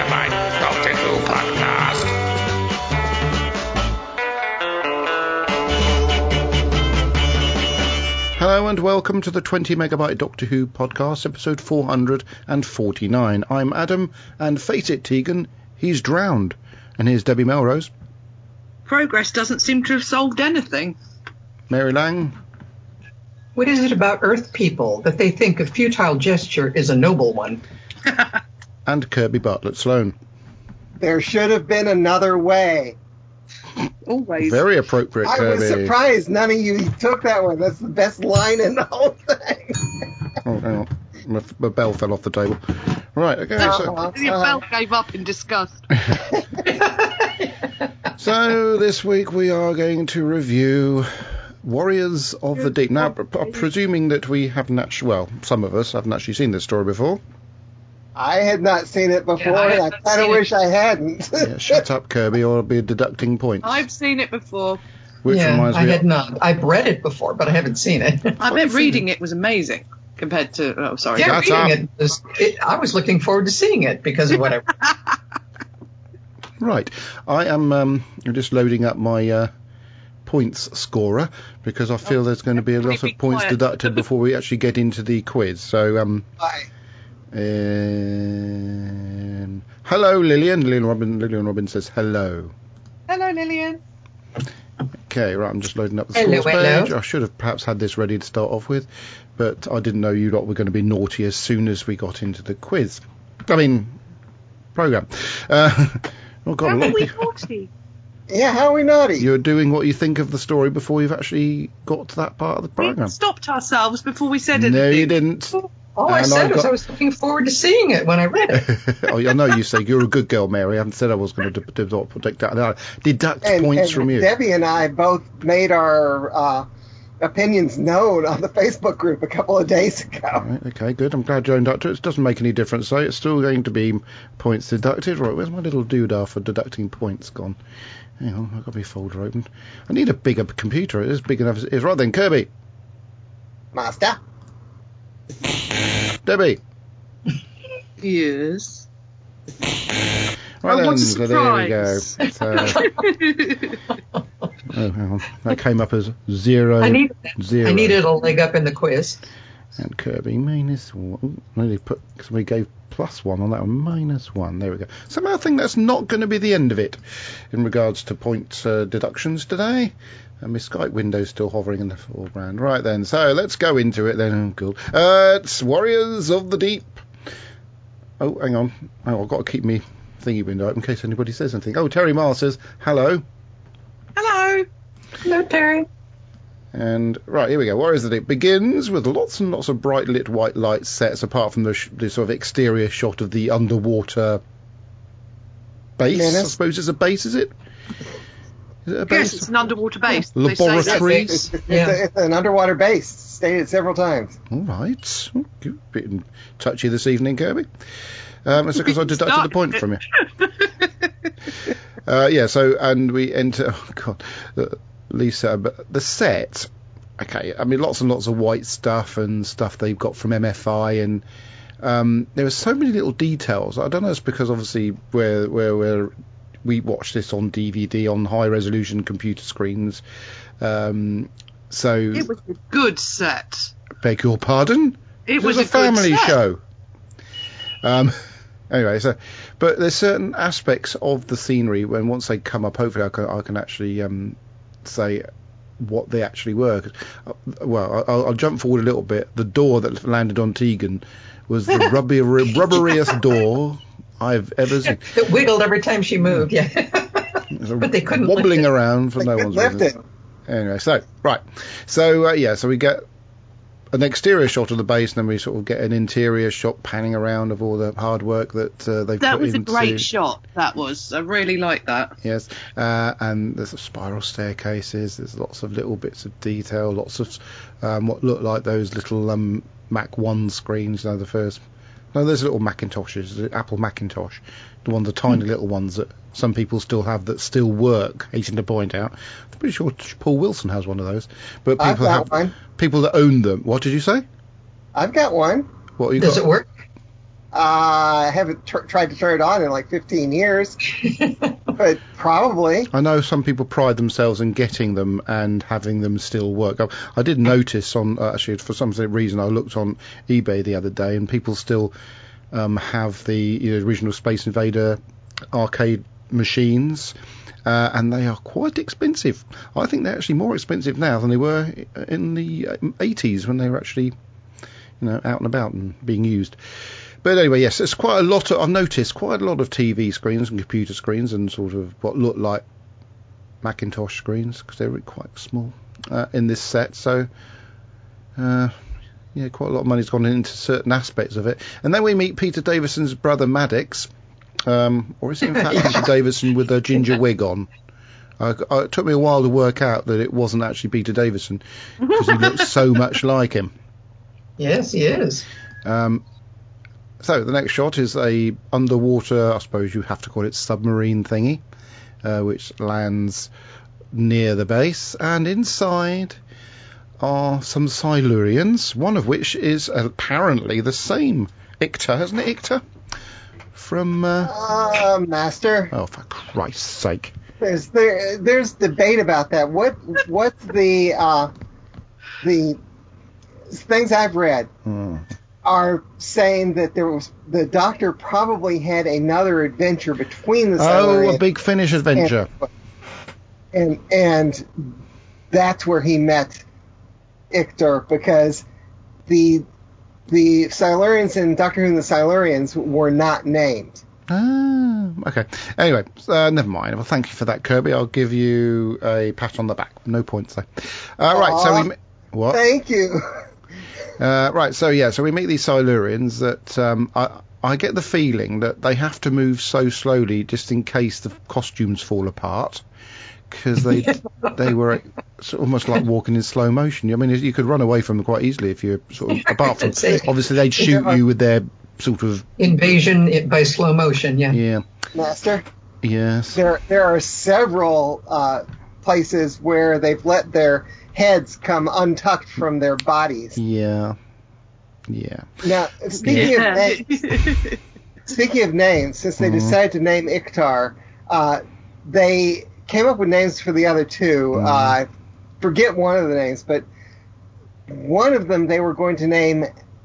Megabyte Doctor Who podcast. Hello and welcome to the 20 Megabyte Doctor Who podcast, episode 449. I'm Adam, and face it, Tegan, he's drowned. And here's Debbie Melrose. Progress doesn't seem to have solved anything. Mary Lang. What is it about Earth people that they think a futile gesture is a noble one? And Kirby Bartlett Sloan. There should have been another way. Always. Very appropriate, I Kirby. was surprised none of you took that one. That's the best line in the whole thing. Oh, hang on. My bell fell off the table. Right, okay. Your bell gave up in disgust. So this week we are going to review Warriors of the Deep. Now, presuming that we haven't actually, well, some of us haven't actually seen this story before. I had not seen it before, and I kind of wish I hadn't. Yeah, shut up, Kirby, or I'll be deducting points. I've seen it before. Which reminds me, I had not. I've read it before, but I haven't seen it. I bet reading it was amazing compared to. Oh, sorry. Yeah, reading I was looking forward to seeing it because of whatever. Right, I am just loading up my points scorer because I feel there's going to be a lot of points deducted before we actually get into the quiz. So, hello, Lillian. Lillian Robin says hello. Hello, Lillian. Okay, right, I'm just loading up the scores page. I should have perhaps had this ready to start off with, but I didn't know you lot were going to be naughty as soon as we got into the quiz. Programme. Oh God, how are we naughty? Yeah, how are we naughty? You're doing what you think of the story before you've actually got to that part of the programme. We stopped ourselves before we said anything. No, you didn't. All I said was I was looking forward to seeing it when I read it. Oh, I know you say you're a good girl, Mary. I haven't said I was going to deduct points from you. Debbie and I both made our opinions known on the Facebook group a couple of days ago. Right, okay, good. I'm glad you owned up to it. It doesn't make any difference, though. It's still going to be points deducted. Right, where's my little doodah for deducting points gone? Hang on, I've got my folder open. I need a bigger computer. It is big enough as it is. Right then, Kirby. Master. Debbie. Yes. Right then, what a so there we go. surprise. Oh, hang on. That came up as 0. I 0. needed a leg up in the quiz. And Kirby -1. Nearly put, because we gave +1 on that one. -1. There we go. Somehow I think that's not going to be the end of it in regards to point deductions today. And my Skype window's still hovering in the foreground. Right then, so let's go into it then. Oh, cool. It's Warriors of the Deep. Oh, hang on. Oh, I've got to keep me thingy window up in case anybody says anything. Oh, Terry Marr says hello. Hello. Hello, Terry. And right, here we go. Warriors of the Deep begins with lots and lots of bright lit white light sets, apart from the sort of exterior shot of the underwater base. Menace. I suppose it's a base, is it? Is it a base? Yes, it's an underwater base. Laboratories. It's an underwater base, stated several times. All right. Oh, good. Bit touchy this evening, Kirby. It's because I deducted the point from you. Yeah, so, and we enter, oh God, Lisa, but the set, okay, I mean, lots and lots of white stuff and stuff they've got from MFI, and there are so many little details. I don't know, it's because obviously we watch this on DVD on high resolution computer screens, so It was a good set. beg your pardon? It was a a good family set. show. Anyway, so, but there's certain aspects of the scenery when once they come up, hopefully I can actually say what they actually were. Well, I'll jump forward a little bit. The door that landed on Tegan was the rubberiest door I've ever seen. It wiggled every time she moved, yeah. But they couldn't wobbling lift it. around for They no couldn't one's lift reason. it. Anyway, so right, so yeah, so we get an exterior shot of the base, and then we sort of get an interior shot panning around of all the hard work that they've put into. That was a great shot. That was. I really liked that. Yes, and there's spiral staircases. There's lots of little bits of detail. Lots of what look like those little Mac 1 screens. You know, the first. No, there's little Macintoshes, the Apple Macintosh, the tiny little ones that some people still have that still work. Hasten to point out, I'm pretty sure Paul Wilson has one of those. But people that own them. What did you say? I've got one. What you Does got? it work? I haven't tried to turn it on in like 15 years, but probably. I know some people pride themselves in getting them and having them still work. I did notice on, actually, for some reason, I looked on eBay the other day, and people still have the original Space Invader arcade machines, and they are quite expensive. I think they're actually more expensive now than they were in the 80s when they were actually, out and about and being used. But anyway, yes, it's quite a lot. I've noticed quite a lot of TV screens and computer screens and sort of what look like Macintosh screens, because they're quite small in this set. So, quite a lot of money's gone into certain aspects of it. And then we meet Peter Davison's brother Maddox, or is it in fact Peter Davison with a ginger wig on? It took me a while to work out that it wasn't actually Peter Davison, because he looks so much like him. Yes, he is. So the next shot is a underwater, I suppose you have to call it, submarine thingy, which lands near the base, and inside are some Silurians, one of which is apparently the same Ictar, isn't it, Ictar? From Master. Oh, for Christ's sake! There's debate about that. What's the things I've read are saying that the Doctor probably had another adventure between the Silurians. Oh, a Big Finish adventure. And that's where he met Ictar, because the Silurians in Doctor Who and the Silurians were not named. Ah, okay. Anyway, never mind. Well, thank you for that, Kirby. I'll give you a pat on the back. No points there. Right, so we... What? Thank you. Right, so we meet these Silurians that I get the feeling that they have to move so slowly just in case the costumes fall apart, because they were almost like walking in slow motion. I mean, you could run away from them quite easily if you're sort of, apart from, obviously they'd shoot you with their sort of... Invasion by slow motion, yeah. Yeah. Master? Yes. There are several places where they've let their heads come untucked from their bodies. Yeah. Now, speaking of names, since they decided to name Ictar, they came up with names for the other two. I forget one of the names, but one of them they were going to name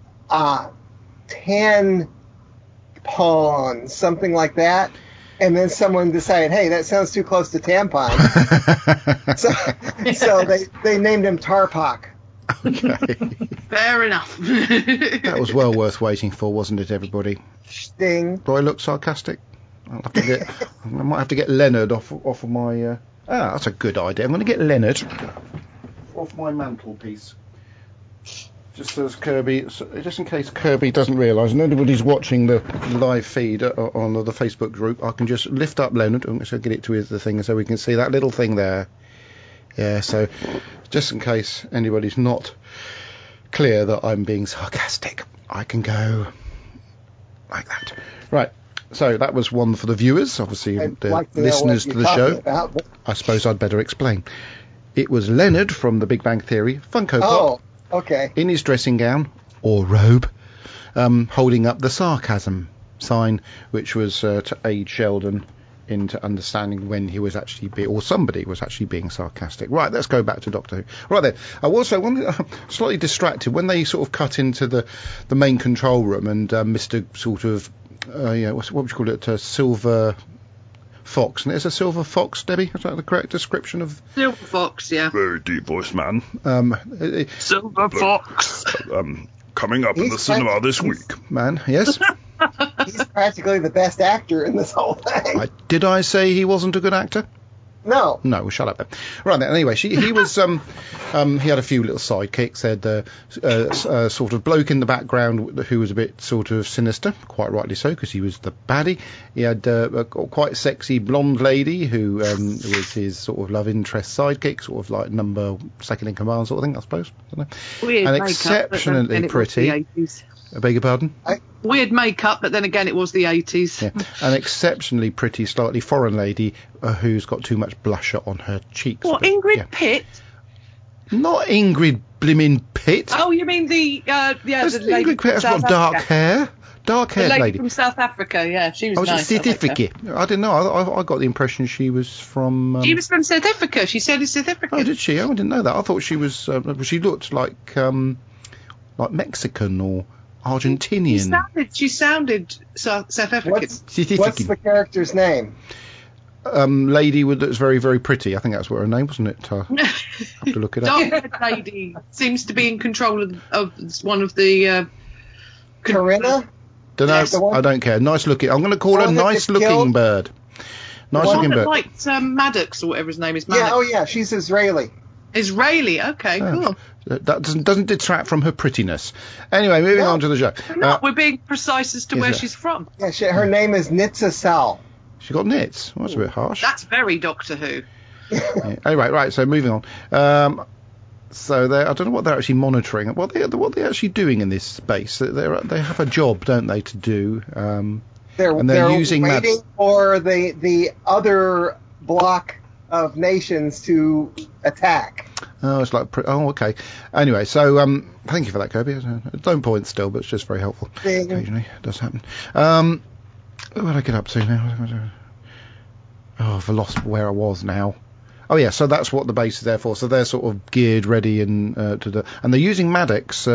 Tampon, something like that. And then someone decided, hey, that sounds too close to tampon. so they named him Tarpak. Okay. Fair enough. That was well worth waiting for, wasn't it, everybody? Sting. Do I look sarcastic? I might have to get Leonard off of my... that's a good idea. I'm going to get Leonard off my mantelpiece. Just as Kirby, just in case Kirby doesn't realise, and anybody's watching the live feed on the Facebook group, I can just lift up Leonard and get it to the thing so we can see that little thing there. Yeah, so just in case anybody's not clear that I'm being sarcastic, I can go like that. Right, so that was one for the viewers, obviously the listeners to the show. I suppose I'd better explain. It was Leonard from The Big Bang Theory, Funko Pop. Okay. In his dressing gown, or robe, holding up the sarcasm sign, which was to aid Sheldon into understanding when he was actually or somebody was actually being sarcastic. Right, let's go back to Doctor Who. Right then, I also slightly distracted when they sort of cut into the main control room and Mr. sort of, what would you call it, Silver Fox. And it's a Silver Fox, Debbie? Is that the correct description of... Silver Fox, yeah. Very deep voice man. Silver Fox. Coming up in the cinema this week. Man, yes? He's practically the best actor in this whole thing. Did I say he wasn't a good actor? No. No, well, shut up then. Right then, anyway, he was, he had a few little sidekicks. They had sort of bloke in the background who was a bit sort of sinister, quite rightly so, because he was the baddie. He had a quite sexy blonde lady who was his sort of love interest sidekick, sort of like second in command sort of thing, I suppose. I don't know. Weird and makeup, exceptionally pretty. I beg your pardon? Weird makeup, but then again, it was the 80s. Yeah. An exceptionally pretty, slightly foreign lady who's got too much blusher on her cheeks. What, Ingrid Pitt? Not Ingrid blimmin' Pitt. Oh, you mean the That's lady Ingrid from Pitt has South got dark Africa? hair. Dark-haired The lady lady. from South Africa, yeah, she was Oh, was nice. it I liked her. Certificate? I didn't know. I got the impression she was from... She was from South Africa. She said it's South Africa. Oh, did she? Oh, I didn't know that. I thought she was... she looked like Mexican or Argentinian. She sounded South African. What's the character's name? Lady that's very, very pretty. I think that's what her name, wasn't it? I have to look it up. Dark-haired lady seems to be in control of one of the... Corinna? Don't know. Yes. I don't care. Nice looking. I'm going to call her Nice Looking Bird. Nice one looking that bird. liked Maddox or whatever his name is. Yeah, Maddox. oh yeah, she's Israeli. Israeli. Okay, cool. That doesn't detract from her prettiness. Anyway, moving on to the show. We're being precise as to where she's from. Yeah, her name is Nitsa Sal. She got nits. Well, that's a bit harsh. That's very Doctor Who. Yeah. Anyway, right. So moving on. So I don't know what they're actually monitoring. What they're actually doing in this space. They have a job, don't they, to do? They're using waiting for the other block of nations to attack. Oh, it's like okay. Anyway, so thank you for that, Kirby. Don't point still, but it's just very helpful. Occasionally, it does happen. What did I get up to now? Oh, I've lost where I was now. Oh yeah, so that's what the base is there for. So they're sort of geared, ready, and they're using Maddox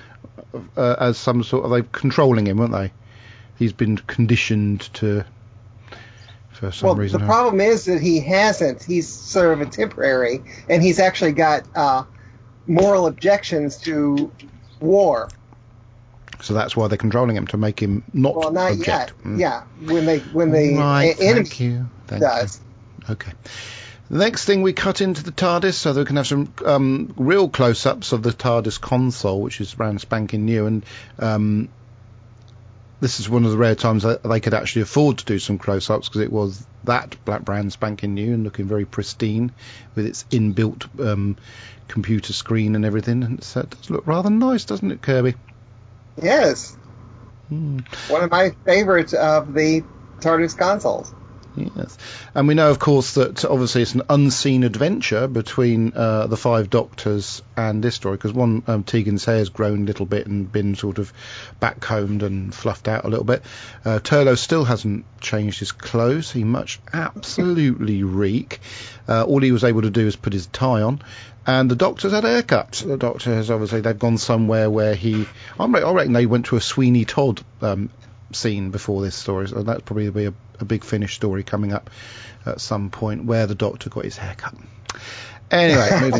as some sort of they're controlling him, aren't they? He's been conditioned to for some reason. The problem is that he hasn't. He's sort of a temporary, and he's actually got moral objections to war. So that's why they're controlling him, to make him not object. Yet. Yeah, when the enemy does. Okay. The next thing, we cut into the TARDIS so that we can have some real close-ups of the TARDIS console, which is brand spanking new, and this is one of the rare times that they could actually afford to do some close-ups, because it was that brand spanking new and looking very pristine with its inbuilt computer screen and everything, and so it does look rather nice, doesn't it, Kirby? Yes. One of my favorites of the TARDIS consoles. Yes, and we know, of course, that obviously it's an unseen adventure between the Five Doctors and this story, because one, Tegan's hair's grown a little bit and been sort of backcombed and fluffed out a little bit. Turlo still hasn't changed his clothes. He must absolutely reek. All he was able to do is put his tie on. And the Doctor's had a haircut. The Doctor has obviously, they've gone somewhere where I reckon they went to a Sweeney Todd scene before this story, so that's probably be a big Finnish story coming up at some point where the Doctor got his hair cut. Anyway, moving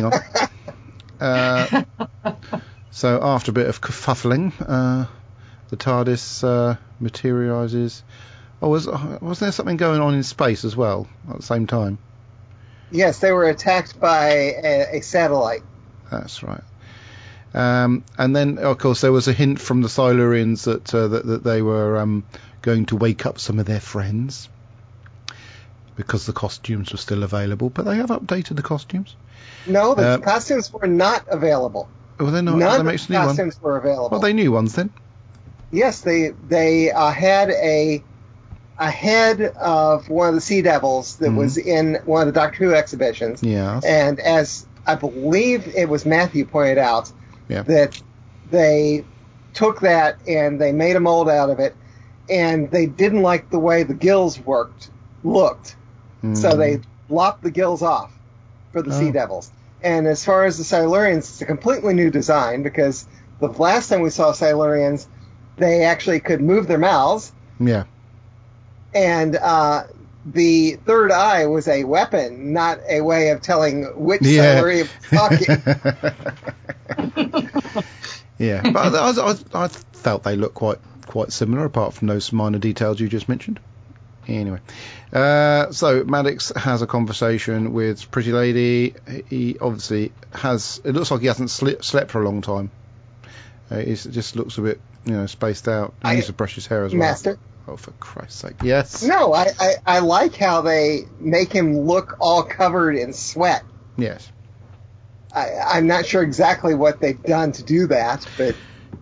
on. So after a bit of kerfuffling, the TARDIS materialises. Oh, was there something going on in space as well at the same time? Yes, they were attacked by a satellite. That's right. And then, of course, there was a hint from the Silurians that they were going to wake up some of their friends because the costumes were still available. But they have updated the costumes. No, the costumes were not available. Well, they're not. None of the costumes were available. Well, they new ones then. Yes, they had a head of one of the Sea Devils that was in one of the Doctor Who exhibitions. Yeah. And as I believe it was Matthew pointed out, that they took that and they made a mold out of it, and they didn't like the way the gills looked. So they lopped the gills off for the Sea Devils. And as far as the Silurians, it's a completely new design, because the last time we saw Silurians, they actually could move their mouths. Yeah. And the third eye was a weapon, not a way of telling which Silurian was talking. Yeah, but I felt they looked quite similar, apart from those minor details you just mentioned. Anyway, so Maddox has a conversation with Pretty Lady. He obviously has. It looks like he hasn't slept for a long time. It just looks a bit, spaced out. He needs to brush his hair as well. Master. Oh, for Christ's sake! Yes. No, I like how they make him look all covered in sweat. Yes. I'm not sure exactly what they've done to do that, but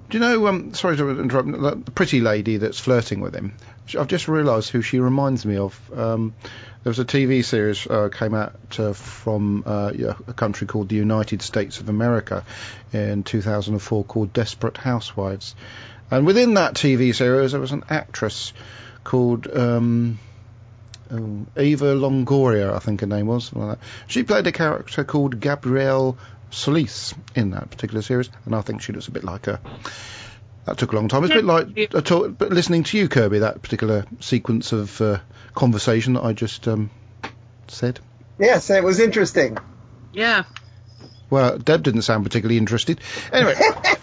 Do you know, sorry to interrupt, the pretty lady that's flirting with him? I've just realised who she reminds me of. There was a TV series came out from a country called the United States of America in 2004 called Desperate Housewives. And within that TV series there was an actress called Eva Longoria, I think her name was. Like that. She played a character called Gabrielle Solis in that particular series, and I think she looks a bit like her. That took a long time. It's a bit like but listening to you, Kirby, that particular sequence of conversation that I just said. Yes, it was interesting. Yeah. Well, Deb didn't sound particularly interested. Anyway.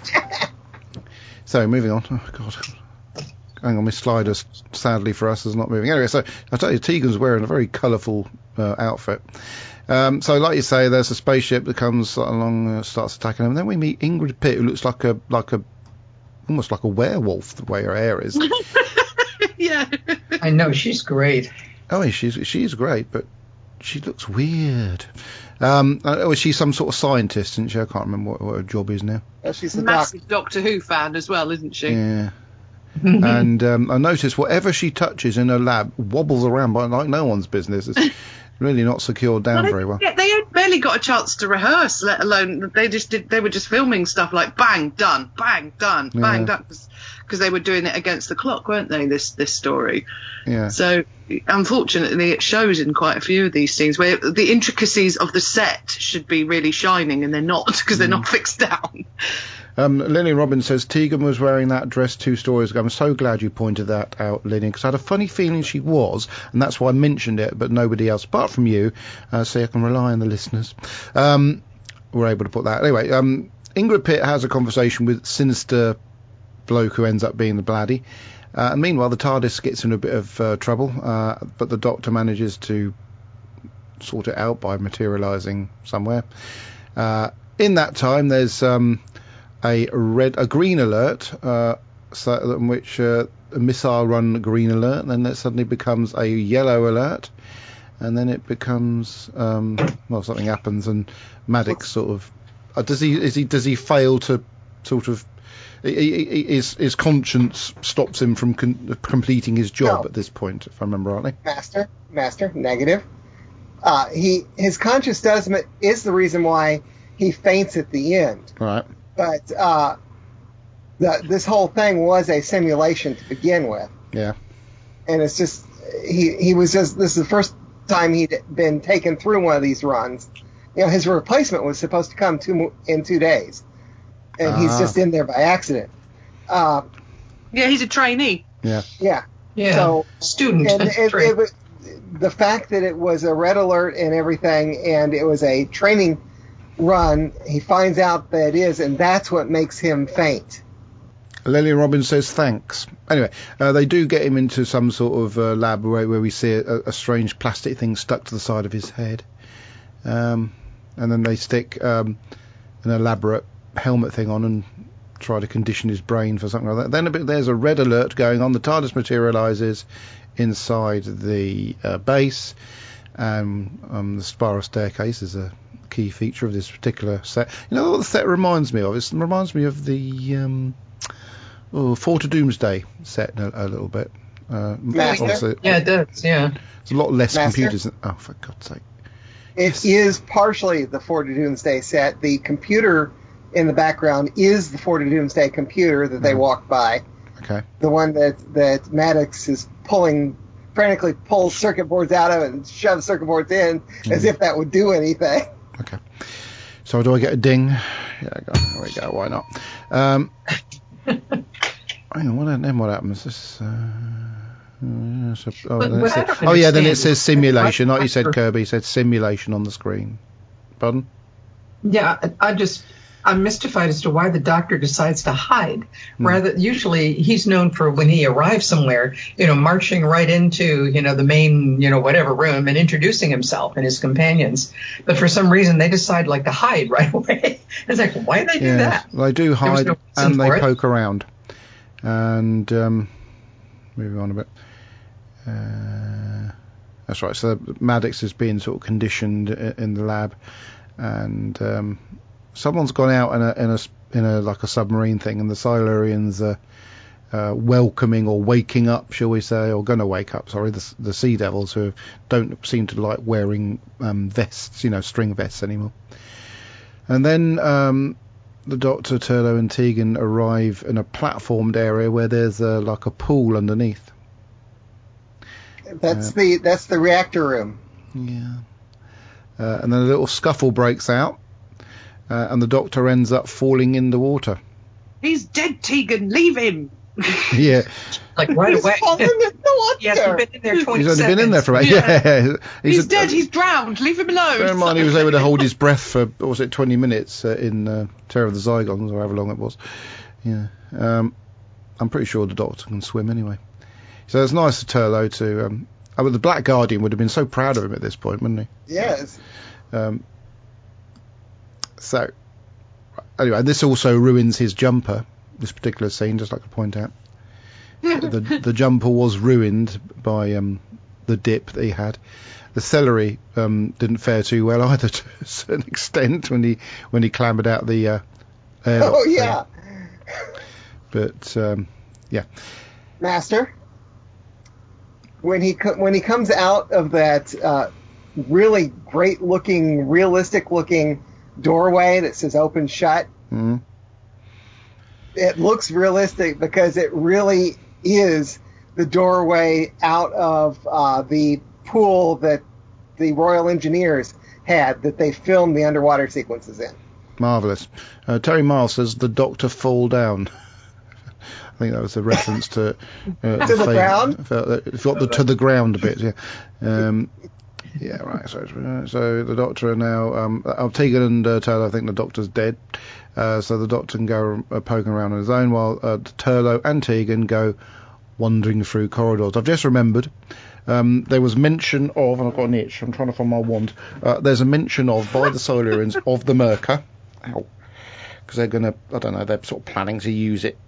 So, moving on. Oh, God. Hang on, my slider, sadly for us, is not moving. Anyway, so I'll tell you, Tegan's wearing a very colourful outfit. So, like you say, there's a spaceship that comes along, starts attacking them, and then we meet Ingrid Pitt, who looks like almost like a werewolf, the way her hair is. Yeah. I know, she's great. Oh, she's great, but she looks weird. Was she some sort of scientist, isn't she? I can't remember what her job is now. She's a massive Doctor Who fan as well, isn't she? Yeah. And I noticed whatever she touches in her lab wobbles around like no one's business. It's really not secured down very well. Yeah, they had barely got a chance to rehearse, let alone they were just filming stuff like bang, done, bang, done, bang, done, because they were doing it against the clock, weren't they, this story? Yeah. So, unfortunately, it shows in quite a few of these scenes where the intricacies of the set should be really shining, and they're not, because they're not fixed down. Lillian Robbins says, Tegan was wearing that dress 2 stories ago. I'm so glad you pointed that out, Lillian, because I had a funny feeling she was, and that's why I mentioned it, but nobody else, apart from you, so I can rely on the listeners. We're able to put that. Anyway, Ingrid Pitt has a conversation with sinister bloke who ends up being the Bladdy. And meanwhile, the TARDIS gets in a bit of trouble, but the Doctor manages to sort it out by materialising somewhere. In that time, there's a green alert, in which a missile run green alert, and then it suddenly becomes a yellow alert, and then it becomes something happens, and Maddox sort of does he fail to sort of his conscience stops him from completing his job at this point, if I remember rightly. Master, negative. His conscience is the reason why he faints at the end. Right. But this whole thing was a simulation to begin with. Yeah. And it's just this is the first time he'd been taken through one of these runs. You know, his replacement was supposed to come in 2 days. And he's just in there by accident. Yeah, he's a trainee. Yeah. Yeah. So, student. And the fact that it was a red alert and everything, and it was a training run, he finds out that it is, and that's what makes him faint. Lillian Robbins says thanks. Anyway, they do get him into some sort of lab where we see a strange plastic thing stuck to the side of his head. And then they stick an elaborate helmet thing on and try to condition his brain for something like that. Then there's a red alert going on. The TARDIS materialises inside the base. The spiral staircase is a key feature of this particular set. You know what the set reminds me of? It reminds me of the Fort of Doomsday set a little bit. Master? Yeah, it does, yeah. It's a lot less Master? computers. Oh, for God's sake. It is partially the Fort of Doomsday set. The computer in the background is the Fort of Doomsday computer that they walk by. Okay. The one that Maddox is frantically pulls circuit boards out of and shoves circuit boards in as if that would do anything. Okay. So do I get a ding? Yeah, there we go. Why not? Hang on. What happens? This. Then it says simulation. Like you said, Kirby, it said simulation on the screen. Pardon? Yeah, I'm mystified as to why the Doctor decides to hide. Rather, usually he's known for when he arrives somewhere, marching right into, the main, whatever room and introducing himself and his companions. But for some reason, they decide to hide right away. It's like, why did they do that? They do hide and they poke around. And moving on a bit. That's right. So Maddox is being sort of conditioned in the lab, and someone's gone out in a submarine thing, and the Silurians are welcoming or waking up, shall we say, or going to wake up, sorry, the Sea Devils, who don't seem to like wearing vests, string vests anymore. And then the Doctor, Turlough and Tegan arrive in a platformed area where there's a pool underneath. That's the reactor room. Yeah. And then a little scuffle breaks out, and the Doctor ends up falling in the water. He's dead, Tegan. Leave him. Yeah. Like right away. He hasn't been in there 20 He's only seconds. been in there for about... Yeah. He's dead. He's drowned. Leave him alone. Bear in mind, he was able to hold his breath for, 20 minutes in Terror of the Zygons, or however long it was. Yeah. I'm pretty sure the Doctor can swim anyway. So it's nice of Turlough to... the Black Guardian would have been so proud of him at this point, wouldn't he? Yes. So, anyway, this also ruins his jumper, this particular scene, just like to point out. The jumper was ruined by the dip that he had. The celery didn't fare too well either, to a certain extent, when he clambered out the airlock. Oh, yeah. But, yeah. Master, when he comes out of that really great-looking, realistic-looking doorway that says open shut, it looks realistic because it really is the doorway out of the pool that the Royal Engineers had that they filmed the underwater sequences in. Marvellous. Terry Miles says the Doctor fall down. I think that was a reference to To the ground? It's got the to the ground bit, yeah. Yeah, right. So the Doctor are now... Tegan and Turlough think the Doctor's dead. So the Doctor can go poking around on his own, while Turlough and Tegan go wandering through corridors. I've just remembered there was mention of, and I've got an itch, I'm trying to find my wand. There's a mention of, by the Silurians, of the Merca. Ow. Because they're going to, I don't know, they're sort of planning to use it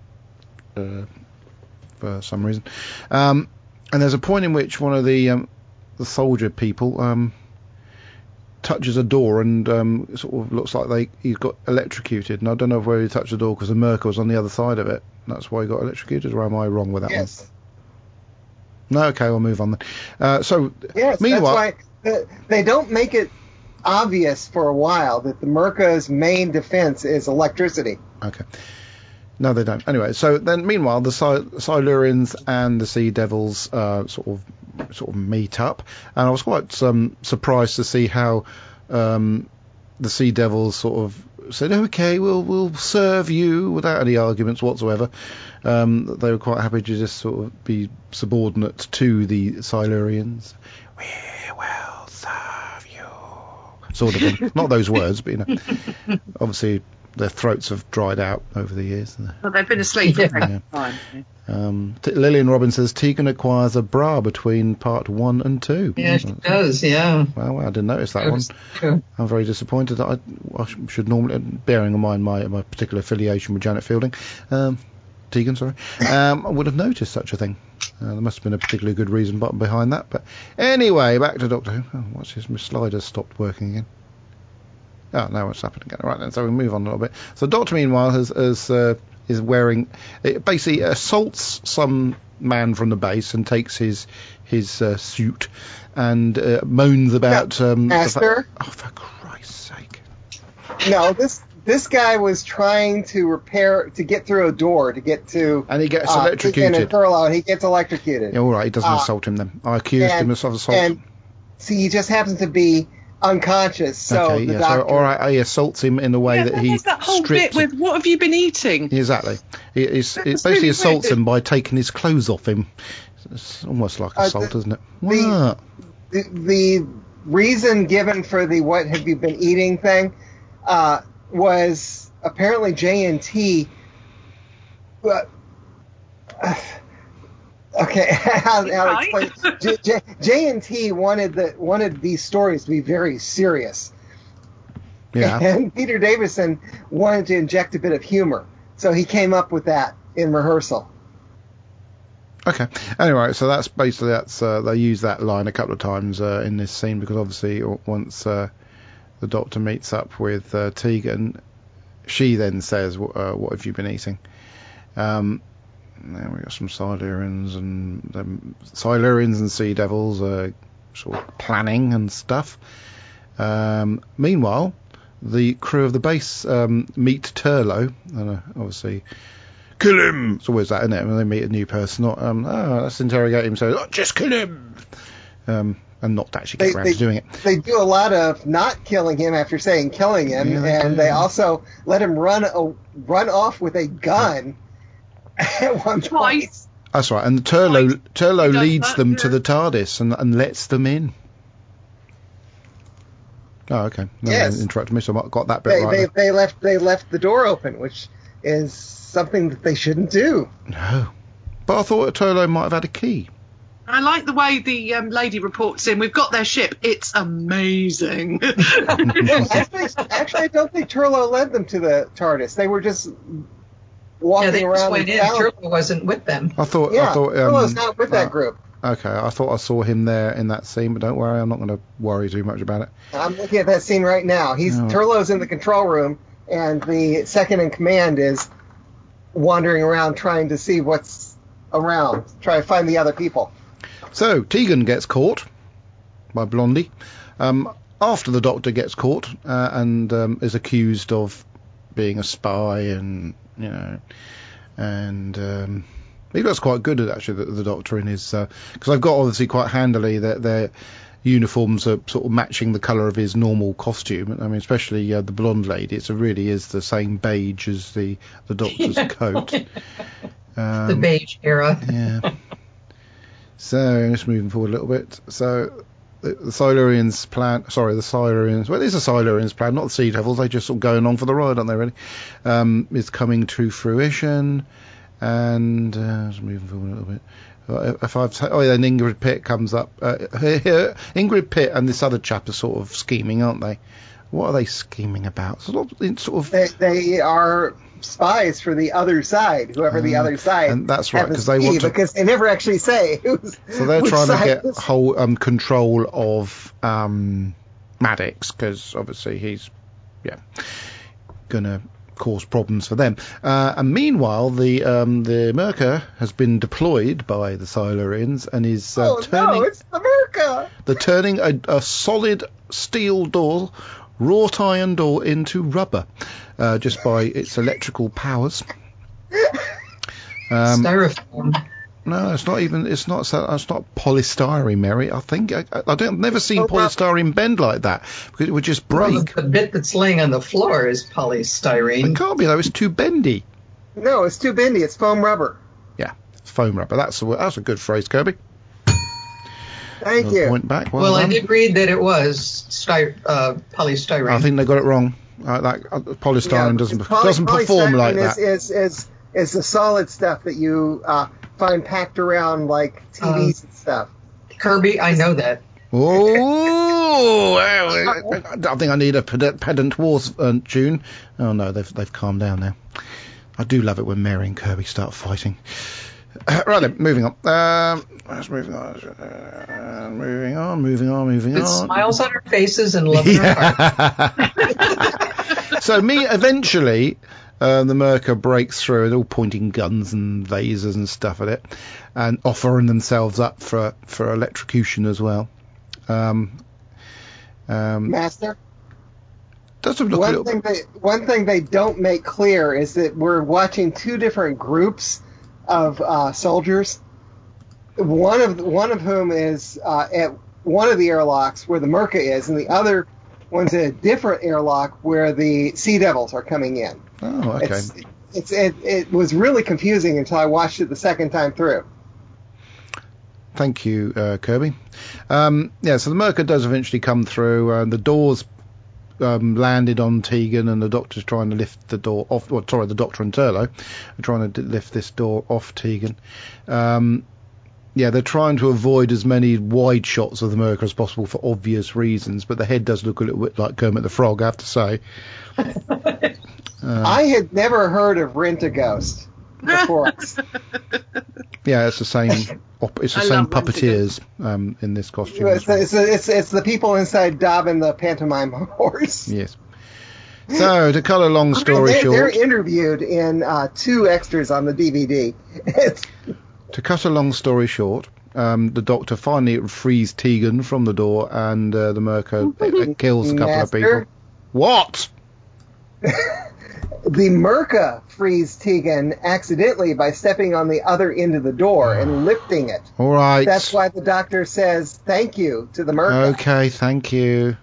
for some reason. And there's a point in which one of the soldier people touches a door and sort of looks like he's got electrocuted, and I don't know where he touched the door because the Merca was on the other side of it. That's why he got electrocuted, or am I wrong with that one? No, okay, we'll move on then. Yes, meanwhile, that's why they don't make it obvious for a while that the Merca's main defense is electricity. Okay. No, they don't. Anyway, so then meanwhile, the Silurians and the Sea Devils sort of meet up, and I was quite surprised to see how the Sea Devils sort of said, "Okay, we'll serve you," without any arguments whatsoever. They were quite happy to just sort of be subordinate to the Silurians. We will serve you, sort of thing. Not those words, but obviously their throats have dried out over the years. Well, they've been asleep for a long time. Lillian Robin says Tegan acquires a bra between part 1 and 2. Yeah, she does, yeah. Well, I didn't notice that one. True. I'm very disappointed. I should normally, bearing in mind my particular affiliation with Janet Fielding, Tegan, sorry, I would have noticed such a thing. There must have been a particularly good reason behind that. But anyway, back to Doctor Who. Oh, what's his slider stopped working again? Oh, now it's happened again. Right then, so we move on a little bit. So Doctor, meanwhile, is wearing... It basically assaults some man from the base and takes his suit and moans about... Master? For Christ's sake. No, this guy was trying to get through a door to get to... And he gets electrocuted. And he gets electrocuted. Yeah, all right, he doesn't assault him then. I accused him of assault. And see, he just happens to be unconscious, so okay, the doctor... So, all right, he assaults him in a way that he that whole bit with, what have you been eating? Exactly. It basically really assaults weird. him by taking his clothes off him. It's almost like assault, isn't it? What? The reason given for the what have you been eating thing was apparently J&T... Okay, I'll explain. J&T wanted these stories to be very serious. Yeah. And Peter Davison wanted to inject a bit of humor, so he came up with that in rehearsal. Okay. Anyway, so that's they use that line a couple of times in this scene, because obviously once the Doctor meets up with Tegan, she then says, what have you been eating? Now we got some Silurians and Sea Devils sort of planning and stuff. Meanwhile, the crew of the base meet Turlo, and obviously, kill him! It's always that, isn't it? When they meet a new person, not, let's interrogate him, so, just kill him! And not actually get around to doing it. They do a lot of not killing him after saying killing him, they also let him run off with a gun at one point. That's right, and Turlo leads them to the TARDIS and lets them in. Oh, okay. No, yes. Interrupted me, so I got that bit right. They left the door open, which is something that they shouldn't do. No. But I thought Turlo might have had a key. I like the way the lady reports in. We've got their ship. It's amazing. Actually, I don't think Turlo led them to the TARDIS. They were just walking around. Turlo wasn't with them. I thought Turlo's not with that group. Okay, I thought I saw him there in that scene, but don't worry, I'm not going to worry too much about it. I'm looking at that scene right now. Turlo's in the control room, and the second in command is wandering around trying to see what's around, try to find the other people. So, Tegan gets caught by Blondie after the Doctor gets caught and is accused of being a spy and, he looks quite good at actually the Doctor in his because I've got obviously quite handily that their uniforms are sort of matching the colour of his normal costume. I mean, especially the blonde lady. It really is the same beige as the Doctor's coat. The beige era. Yeah. So just moving forward a little bit. So the Silurians plan. Sorry, the Silurians. Well, it is a Silurians plan, not the Sea Devils. They're just sort of going on for the ride, aren't they? Really, is coming to fruition. And just moving forward a little bit. Then Ingrid Pitt comes up. Ingrid Pitt and this other chap are sort of scheming, aren't they? What are they scheming about? They are spies for the other side, whoever the other side. And that's right, because they never actually say who's. So they're trying to get whole control of Maddox, because obviously he's gonna cause problems for them. And meanwhile, the Merca has been deployed by the Silurians and is turning. No, it's the Merca. They're turning a solid steel door, wrought iron door, into rubber, just by its electrical powers. Styrofoam. No, it's not even. It's not polystyrene, Mary. I think I've never seen polystyrene bend like that because it would just break. Well, the bit that's laying on the floor is polystyrene. It can't be though. It's too bendy. No, it's too bendy. It's foam rubber. Yeah, it's foam rubber. That's a good phrase, Kirby. Thank you. Point back. Well, I did read that it was polystyrene. I think they got it wrong. Polystyrene doesn't perform like that. Is the solid stuff that you find packed around like TVs and stuff. Kirby, I know that. Oh, I think I need a Pedant Wars tune. Oh no, they've calmed down now. I do love it when Mary and Kirby start fighting. Right then, moving on. Moving on. With smiles on our faces and love in our hearts. So eventually, the Merca breaks through. They're all pointing guns and lasers and stuff at it, and offering themselves up for electrocution as well. Master. Doesn't look one thing they don't make clear is that we're watching two different groups of soldiers. One of whom is at one of the airlocks where the Merca is, and the other one's in a different airlock where the Sea Devils are coming in. Oh, okay. It was really confusing until I watched it the second time through. Thank you, Kirby. So the Merca does eventually come through. The doors landed on Tegan, and the Doctor's trying to lift the door off. Well, sorry, the Doctor and Turlo are trying to lift this door off Tegan. They're trying to avoid as many wide shots of the Merca as possible for obvious reasons, but the head does look a little bit like Kermit the Frog, I have to say. I had never heard of Rent-A-Ghost before. Yeah, it's the same. It's the same puppeteers in this costume. It's the people inside Dobbin the pantomime horse. Yes. So, to cut a long story They're short, interviewed in 2 extras on the DVD. to cut a long story short, the Doctor finally frees Tegan from the door, and the Merca kills a couple of people. What? The Merca frees Tegan accidentally by stepping on the other end of the door and lifting it. All right. That's why the Doctor says thank you to the Merca. Okay, thank you.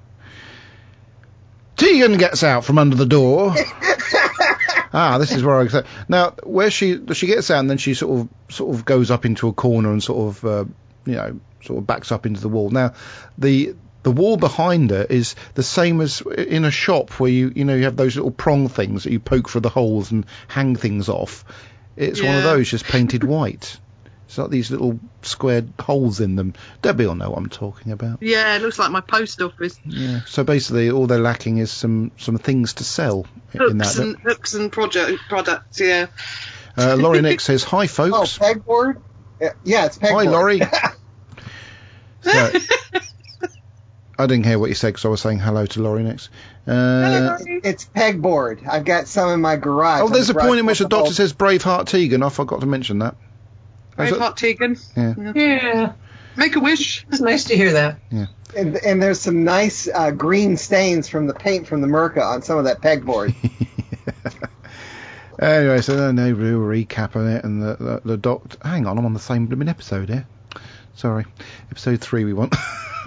Tegan gets out from under the door. This is where I said. Now, where she gets out, and then she sort of goes up into a corner and sort of backs up into the wall. Now, the wall behind her is the same as in a shop where you have those little prong things that you poke through the holes and hang things off. It's one of those just painted white. It's like these little squared holes in them. Debbie will know what I'm talking about. Yeah, it looks like my post office. Yeah. So basically, all they're lacking is some things to sell in that. Hooks and products. Yeah. Laurie Nick says, "Hi, folks." Oh, pegboard. Yeah, it's pegboard. Hi, Laurie. So, I didn't hear what you said because I was saying hello to Laurie next. It's pegboard. I've got some in my garage. Oh, there's a point in which the Doctor says Braveheart Tegan. I forgot to mention that. Braveheart Tegan. Yeah. Make a wish. It's nice to hear that. Yeah. And there's some nice green stains from the paint from the Merca on some of that pegboard. Anyway, so no real recap on it, and the Doctor... Hang on, I'm on the same blooming episode here. Sorry. Episode 3 we want.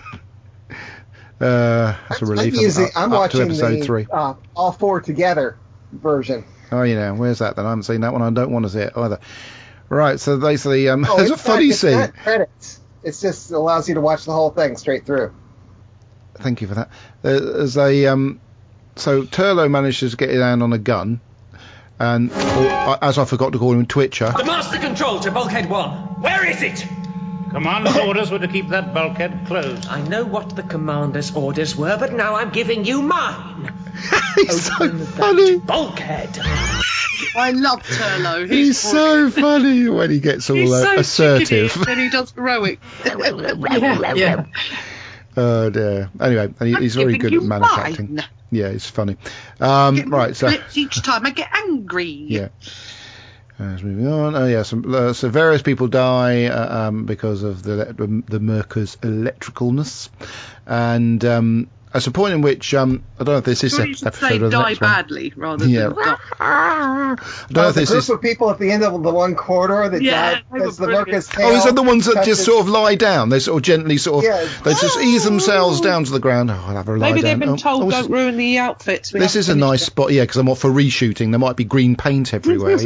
That's a relief. I'm up watching to episode the 3. All 4 together version. Oh, where's that then? I haven't seen that one. I don't want to see it either. Right, so basically, there's a funny scene. It's not credits. It just allows you to watch the whole thing straight through. Thank you for that. There's a so Turlough manages to get it down on a gun, and as I forgot to call him, Twitcher. The master control to bulkhead 1. Where is it? Commander's orders were to keep that bulkhead closed. I know what the commander's orders were, but now I'm giving you mine. He's so funny. Bulkhead. I love Turlough. He's so funny when he gets all assertive. Then he does heroic. Yeah. Oh dear. Anyway, and he's very good at manufacturing. Yeah, it's funny. Right, so each time I get angry. Yeah. Moving on. Oh yeah, so various people die because of the Merca's electricalness, and there's a point in which I don't know if this is episode or the die next one. badly rather than I don't know if this group is of people at the end of the one corridor that died because the Merca's tail. Oh, is that the ones that just sort of lie down? They sort of gently they just ease themselves down to the ground. Oh, I'll have a lie Maybe down. they've been told don't ruin the outfits. This is a nice spot, yeah, because I'm off for reshooting. There might be green paint everywhere.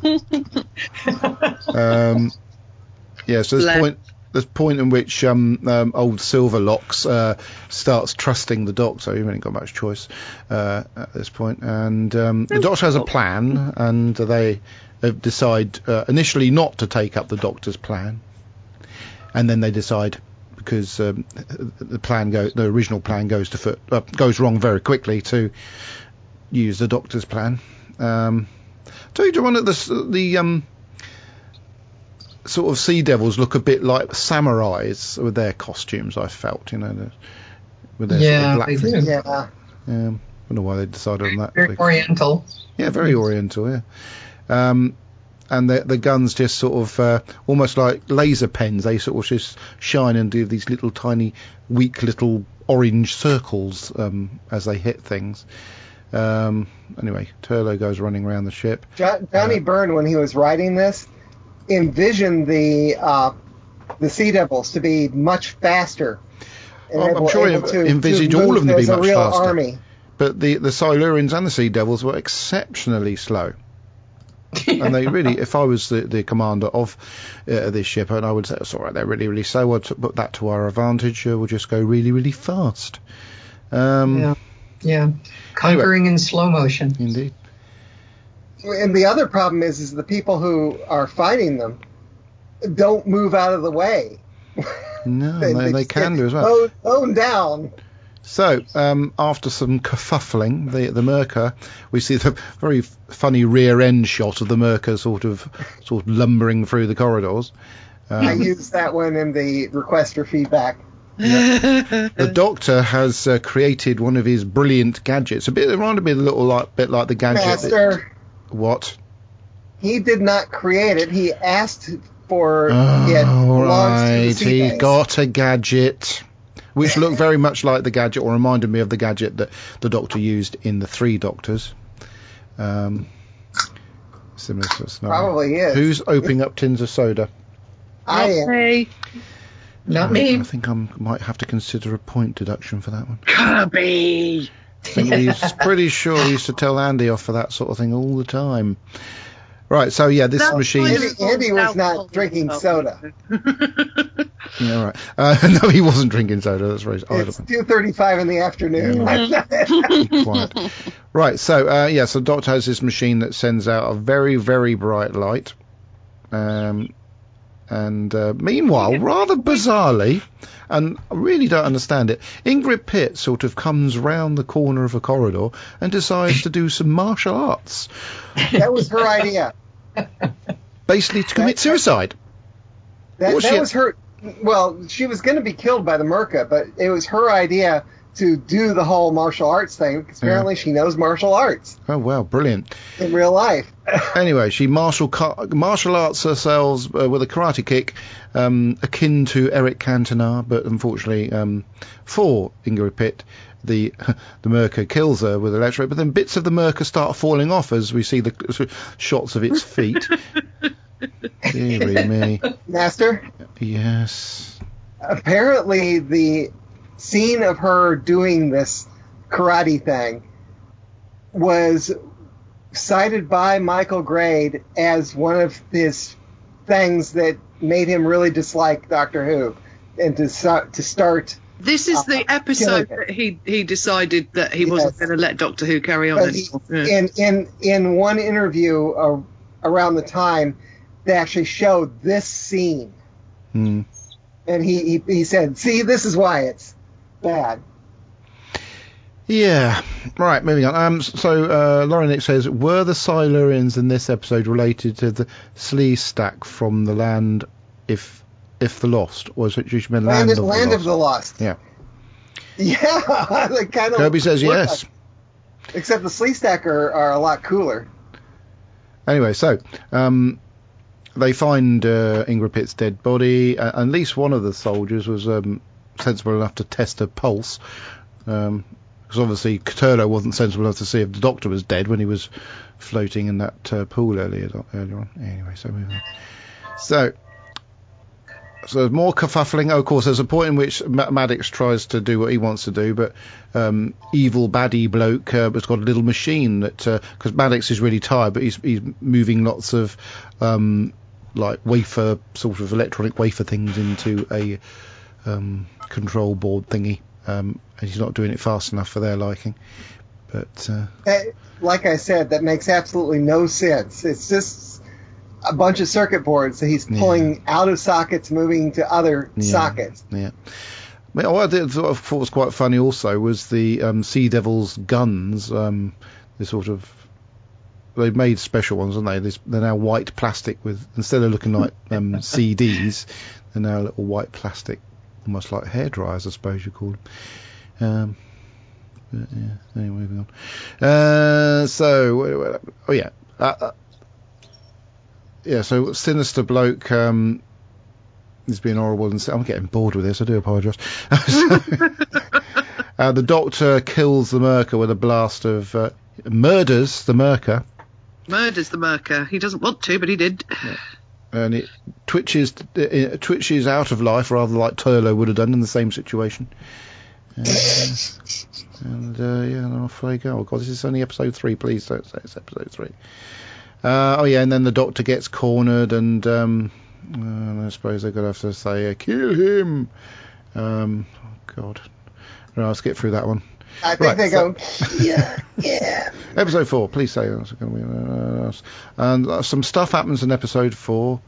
Yeah. So there's a point in which old Silverlocks starts trusting the Doctor. He hasn't got much choice at this point, and the Doctor has a plan, and they decide initially not to take up the Doctor's plan, and then they decide, because the original plan goes wrong very quickly, to use the Doctor's plan. Tell you one of the sort of Sea Devils look a bit like samurais with their costumes. I felt, with their sort of black things. Yeah. I don't know why they decided on that. Very Oriental. Yeah, very Oriental. Yeah. And the guns just sort of almost like laser pens. They sort of just shine and do these little tiny, weak little orange circles as they hit things. Anyway, Turlough goes running around the ship. Johnny Byrne, when he was writing this, envisioned the Sea Devils to be much faster. I'm sure he envisaged all of them to be much faster. Army. But the Silurians and the Sea Devils were exceptionally slow. And they really, if I was the commander of this ship, and I would say, it's all right, they're really, really slow, we'll put that to our advantage, we'll just go really, really fast. Yeah. Conquering in slow motion. Indeed. And the other problem is the people who are fighting them don't move out of the way. No, they can do as well. Tone down. So, after some kerfuffling, the Merca, we see the very funny rear end shot of the Merca sort of lumbering through the corridors. I used that one in the request for feedback. The Doctor has created one of his brilliant gadgets. It reminded me a bit like the gadget. Master, what? he did not create it. He asked for it. Right, Sea he base. got a gadget, which looked very much like the gadget, or reminded me of the gadget that the Doctor used in the Three Doctors. Similar sort of scenario. Probably is. Who's opening up tins of soda? I am. Hey, Not me. I think I might have to consider a point deduction for that one. Kirby. I think he's pretty sure he used to tell Andy off for that sort of thing all the time. Right, so yeah, this That's machine... kind of- Andy was not drinking soda. Yeah, right. No, he wasn't drinking soda. That's right. It's 2:35 in the afternoon. Quiet. Right, so so Doctor has this machine that sends out a very, very bright light. And meanwhile, rather bizarrely, and I really don't understand it, Ingrid Pitt sort of comes round the corner of a corridor and decides to do some martial arts. That was her idea. Basically to commit suicide. That was her. Well, she was going to be killed by the Merca, but it was her idea to do the whole martial arts thing, because apparently she knows martial arts. Oh, wow, brilliant. In real life. Anyway, she martial arts herself with a karate kick akin to Eric Cantona, but unfortunately for Ingrid Pitt, the Merca kills her with electric, but then bits of the Merca start falling off as we see the shots of its feet. Dearie me. Master? Yes. Apparently the scene of her doing this karate thing was cited by Michael Grade as one of his things that made him really dislike Doctor Who, and to start. This is the episode that he decided that he wasn't going to let Doctor Who carry on anymore. Yeah. In one interview around the time, they actually showed this scene, and he said, "See, this is why it's bad." Yeah. Right, moving on. So Lauren Nick says, were the Silurians in this episode related to the Slee stack from the Land if the Lost? Or was it just meant Land of the Lost? Yeah. Yeah, they kind of. Kirby says yes. Except the Slee stack are a lot cooler. Anyway, so they find Ingrid Pitt's dead body. At least one of the soldiers was sensible enough to test her pulse. Because obviously Turlo wasn't sensible enough to see if the Doctor was dead when he was floating in that pool earlier on. Anyway, so moving on. So more kerfuffling. Oh, of course, there's a point in which Maddox tries to do what he wants to do, but evil baddie bloke has got a little machine that, because Maddox is really tired, but he's moving lots of like wafer, sort of electronic wafer things into a control board thingy. And he's not doing it fast enough for their liking. But like I said, that makes absolutely no sense. It's just a bunch of circuit boards that he's pulling out of sockets, moving to other sockets. Yeah. What I thought was quite funny also was the Sea Devil's guns. They've made special ones, haven't they? They're now white plastic with, instead of looking like CDs, they're now little white plastic, almost like hairdryers, I suppose you call them. But yeah, anyway, moving on. So sinister bloke is being horrible, and I'm getting bored with this. I do apologise. The Doctor kills the Merca with a blast of murders the Merca. Murders the Merca. He doesn't want to, but he did. Yeah. And it twitches out of life, rather like Turlo would have done in the same situation. And off they go. Oh God, this is only episode 3. Please don't say it's episode 3. And then the Doctor gets cornered, and I suppose they're going to have to say, kill him. Oh God. No, I'll skip through that one. I think they go, yeah. Episode 4, please say that's going to be. And some stuff happens in episode 4.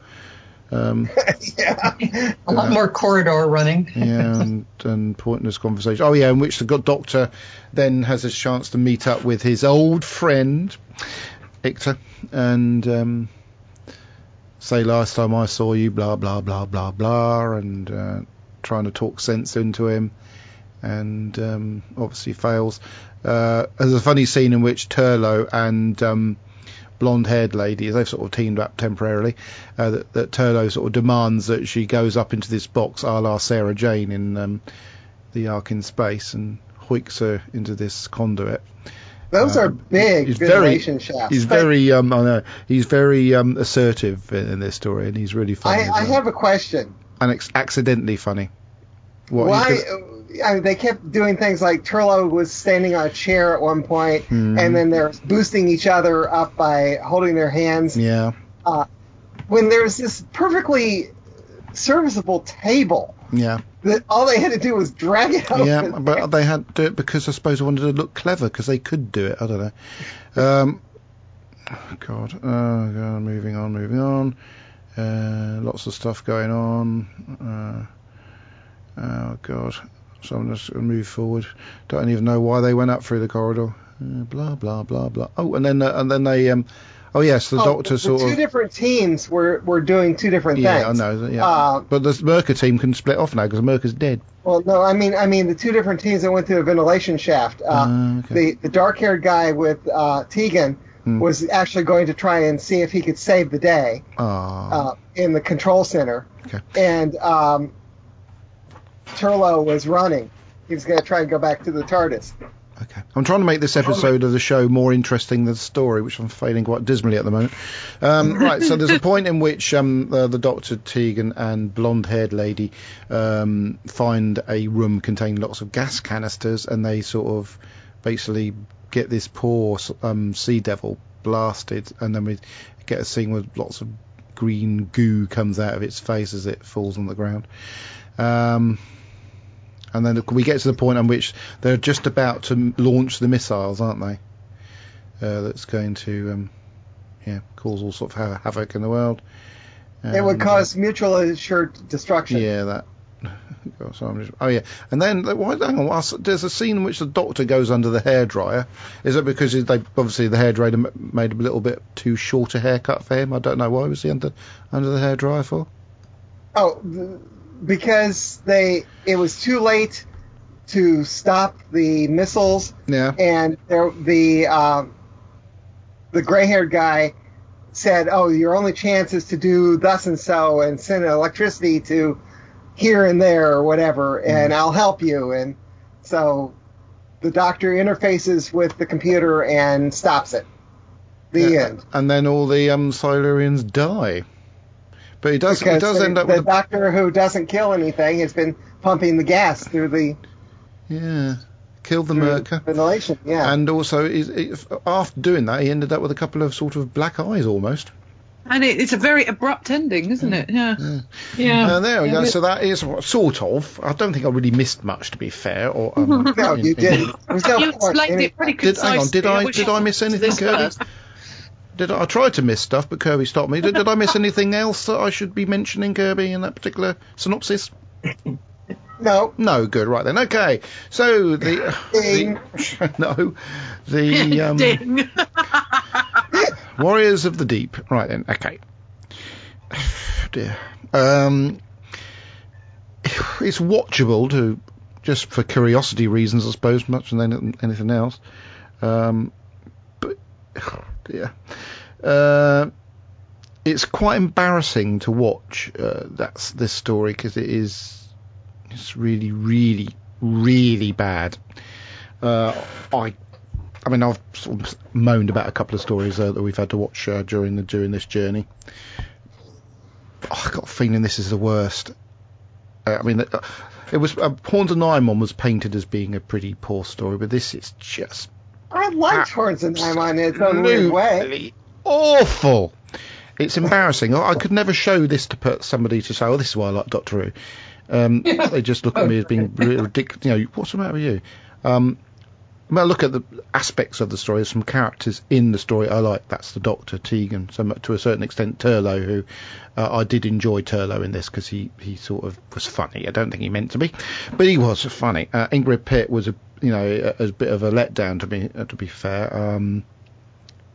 A lot more corridor running. and pointless conversation. Oh yeah, in which the Doctor then has a chance to meet up with his old friend Ictor and say, last time I saw you, blah blah blah blah blah, and trying to talk sense into him, and obviously fails. There's a funny scene in which Turlough and blonde-haired lady, they've sort of teamed up temporarily, that Turlough sort of demands that she goes up into this box a la Sarah Jane in the Ark in Space, and hoiks her into this conduit. Those are big ventilation shafts. He's very, I know, he's very assertive in this story, and he's really funny. I have a question. And accidentally funny. Why? They kept doing things like Turlough was standing on a chair at one point, and then they're boosting each other up by holding their hands. Yeah. When there's this perfectly serviceable table. Yeah. That all they had to do was drag it over. Yeah, but they had to do it because I suppose they wanted to look clever, because they could do it. I don't know. God, moving on. Lots of stuff going on. Oh God. So I'm just going to move forward. Don't even know why they went up through the corridor. Blah blah blah blah. Oh, and then they. Oh yes, the Doctor sort of. Two different teams were doing two different things. Yeah, I know. Yeah. But the Merca team can split off now because Merca's dead. Well, no, I mean the two different teams that went through a ventilation shaft. Okay. The dark-haired guy with Tegan was actually going to try and see if he could save the day in the control center. Okay. And Turlough was running. He was going to try and go back to the TARDIS. Okay. I'm trying to make this episode of the show more interesting than the story, which I'm failing quite dismally at the moment. Right, so there's a point in which the Doctor, Tegan, and blonde-haired lady find a room containing lots of gas canisters, and they sort of basically get this poor Sea Devil blasted, and then we get a scene where lots of green goo comes out of its face as it falls on the ground. And then we get to the point on which they're just about to launch the missiles, aren't they? That's going to, cause all sorts of havoc in the world. It would cause mutual assured destruction. Yeah, that. And then there's a scene in which the Doctor goes under the hairdryer. Is it because obviously the hairdryer made a little bit too short a haircut for him? I don't know. Why was he under the hairdryer for? Oh. Because it was too late to stop the missiles. Yeah. And the gray-haired guy said, "Oh, your only chance is to do thus and so, and send electricity to here and there or whatever, and I'll help you." And so the Doctor interfaces with the computer and stops it. The end. And then all the Silurians die. But he does end up with the Doctor, who doesn't kill anything, has been pumping the gas through the killed the Merca ventilation. Yeah, and also after doing that, he ended up with a couple of sort of black eyes almost. And it's a very abrupt ending, isn't it? Yeah. There we go. So that is sort of. I don't think I really missed much, to be fair. Or no, you didn't. You explained it pretty concisely. Did I miss anything, Kirby? I tried to miss stuff, but Kirby stopped me. Did I miss anything else that I should be mentioning, Kirby, in that particular synopsis? No. No, good. Right then. Okay. So the Ding. Warriors of the Deep. Right then. Okay. Dear. It's watchable just for curiosity reasons, I suppose, much than anything else. But dear. It's quite embarrassing to watch this story, because it's really, really, really bad. I mean, I've sort of moaned about a couple of stories that we've had to watch during this journey. I got a feeling this is the worst. I mean, it was Horns and Nymon was painted as being a pretty poor story, but this is just. I liked Horns and Nymon in its own weird way. Awful. It's embarrassing. I could never show this to somebody to say, "Oh, this is why I like Doctor Who." They just look at me as being ridiculous. You know, what's the matter with you? Well, look at the aspects of the story. There's some characters in the story I like. That's the Doctor, Tegan, to a certain extent Turlough, who I did enjoy Turlough in this because he sort of was funny. I don't think he meant to be, but he was funny. Ingrid Pitt was a bit of a letdown to be fair.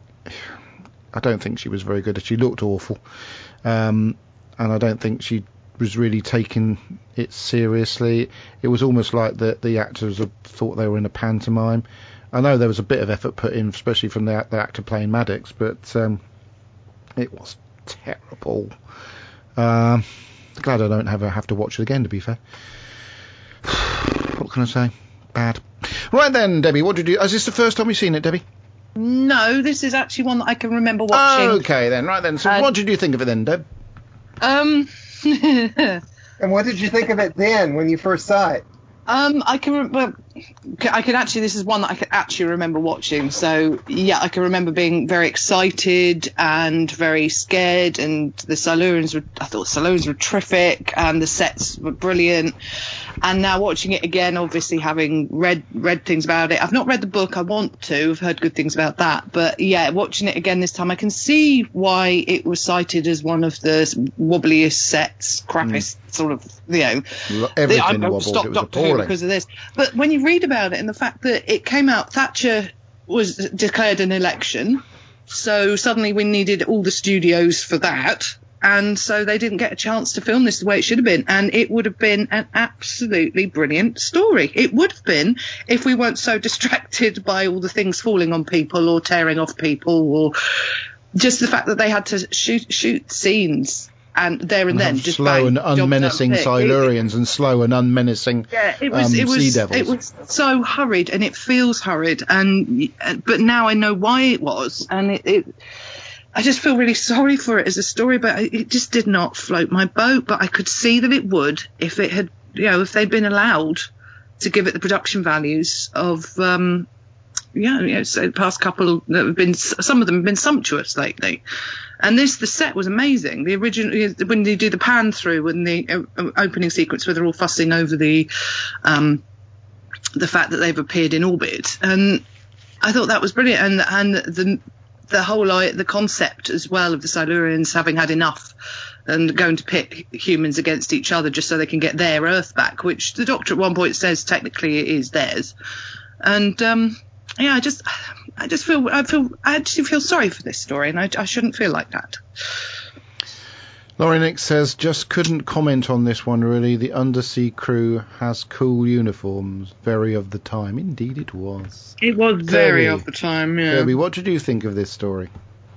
I don't think she was very good. She looked awful, and I don't think she was really taking it seriously. It was almost like the actors thought they were in a pantomime. I know there was a bit of effort put in, especially from the actor playing Maddox, but it was terrible. Glad I don't have to watch it again, to be fair. What can I say? Bad. Right then, Debbie, what did you... Is this the first time you've seen it, Debbie? No, this is actually one that I can remember watching. Okay, then. Right then. So what did you think of it then, Deb? And what did you think of it then when you first saw it? I can actually, this is one that I can actually remember watching. So yeah, I can remember being very excited and very scared, and I thought the Silurians were terrific and the sets were brilliant. And now watching it again, obviously having read things about it. I've not read the book. I want to. I've heard good things about that. But yeah, watching it again this time, I can see why it was cited as one of the wobbliest sets, crappiest sort of, Everything wobbled. Stopped It was Doctor Who because of this. But when you read about it and the fact that it came out, Thatcher was declared an election, so suddenly we needed all the studios for that. And so they didn't get a chance to film this the way it should have been. And it would have been an absolutely brilliant story. It would have been if we weren't so distracted by all the things falling on people or tearing off people, or just the fact that they had to shoot scenes and there and then just slow and unmenacing Silurians and slow and unmenacing Sea Devils. It was so hurried, and it feels hurried. But now I know why it was, and I just feel really sorry for it as a story, but it just did not float my boat. But I could see that it would if it had, if they'd been allowed to give it the production values of, so the past couple that have been, some of them have been sumptuous lately. And the set was amazing. The original, when they do the pan through and the opening sequence where they're all fussing over the fact that they've appeared in orbit, and I thought that was brilliant. And the whole the concept as well of the Silurians having had enough and going to pit humans against each other just so they can get their Earth back, which the Doctor at one point says technically it is theirs. And I actually feel sorry for this story, and I shouldn't feel like that. Laurie Nick says, just couldn't comment on this one really. The undersea crew has cool uniforms, very of the time. Indeed it was. It was very of the time, yeah. Kirby, what did you think of this story?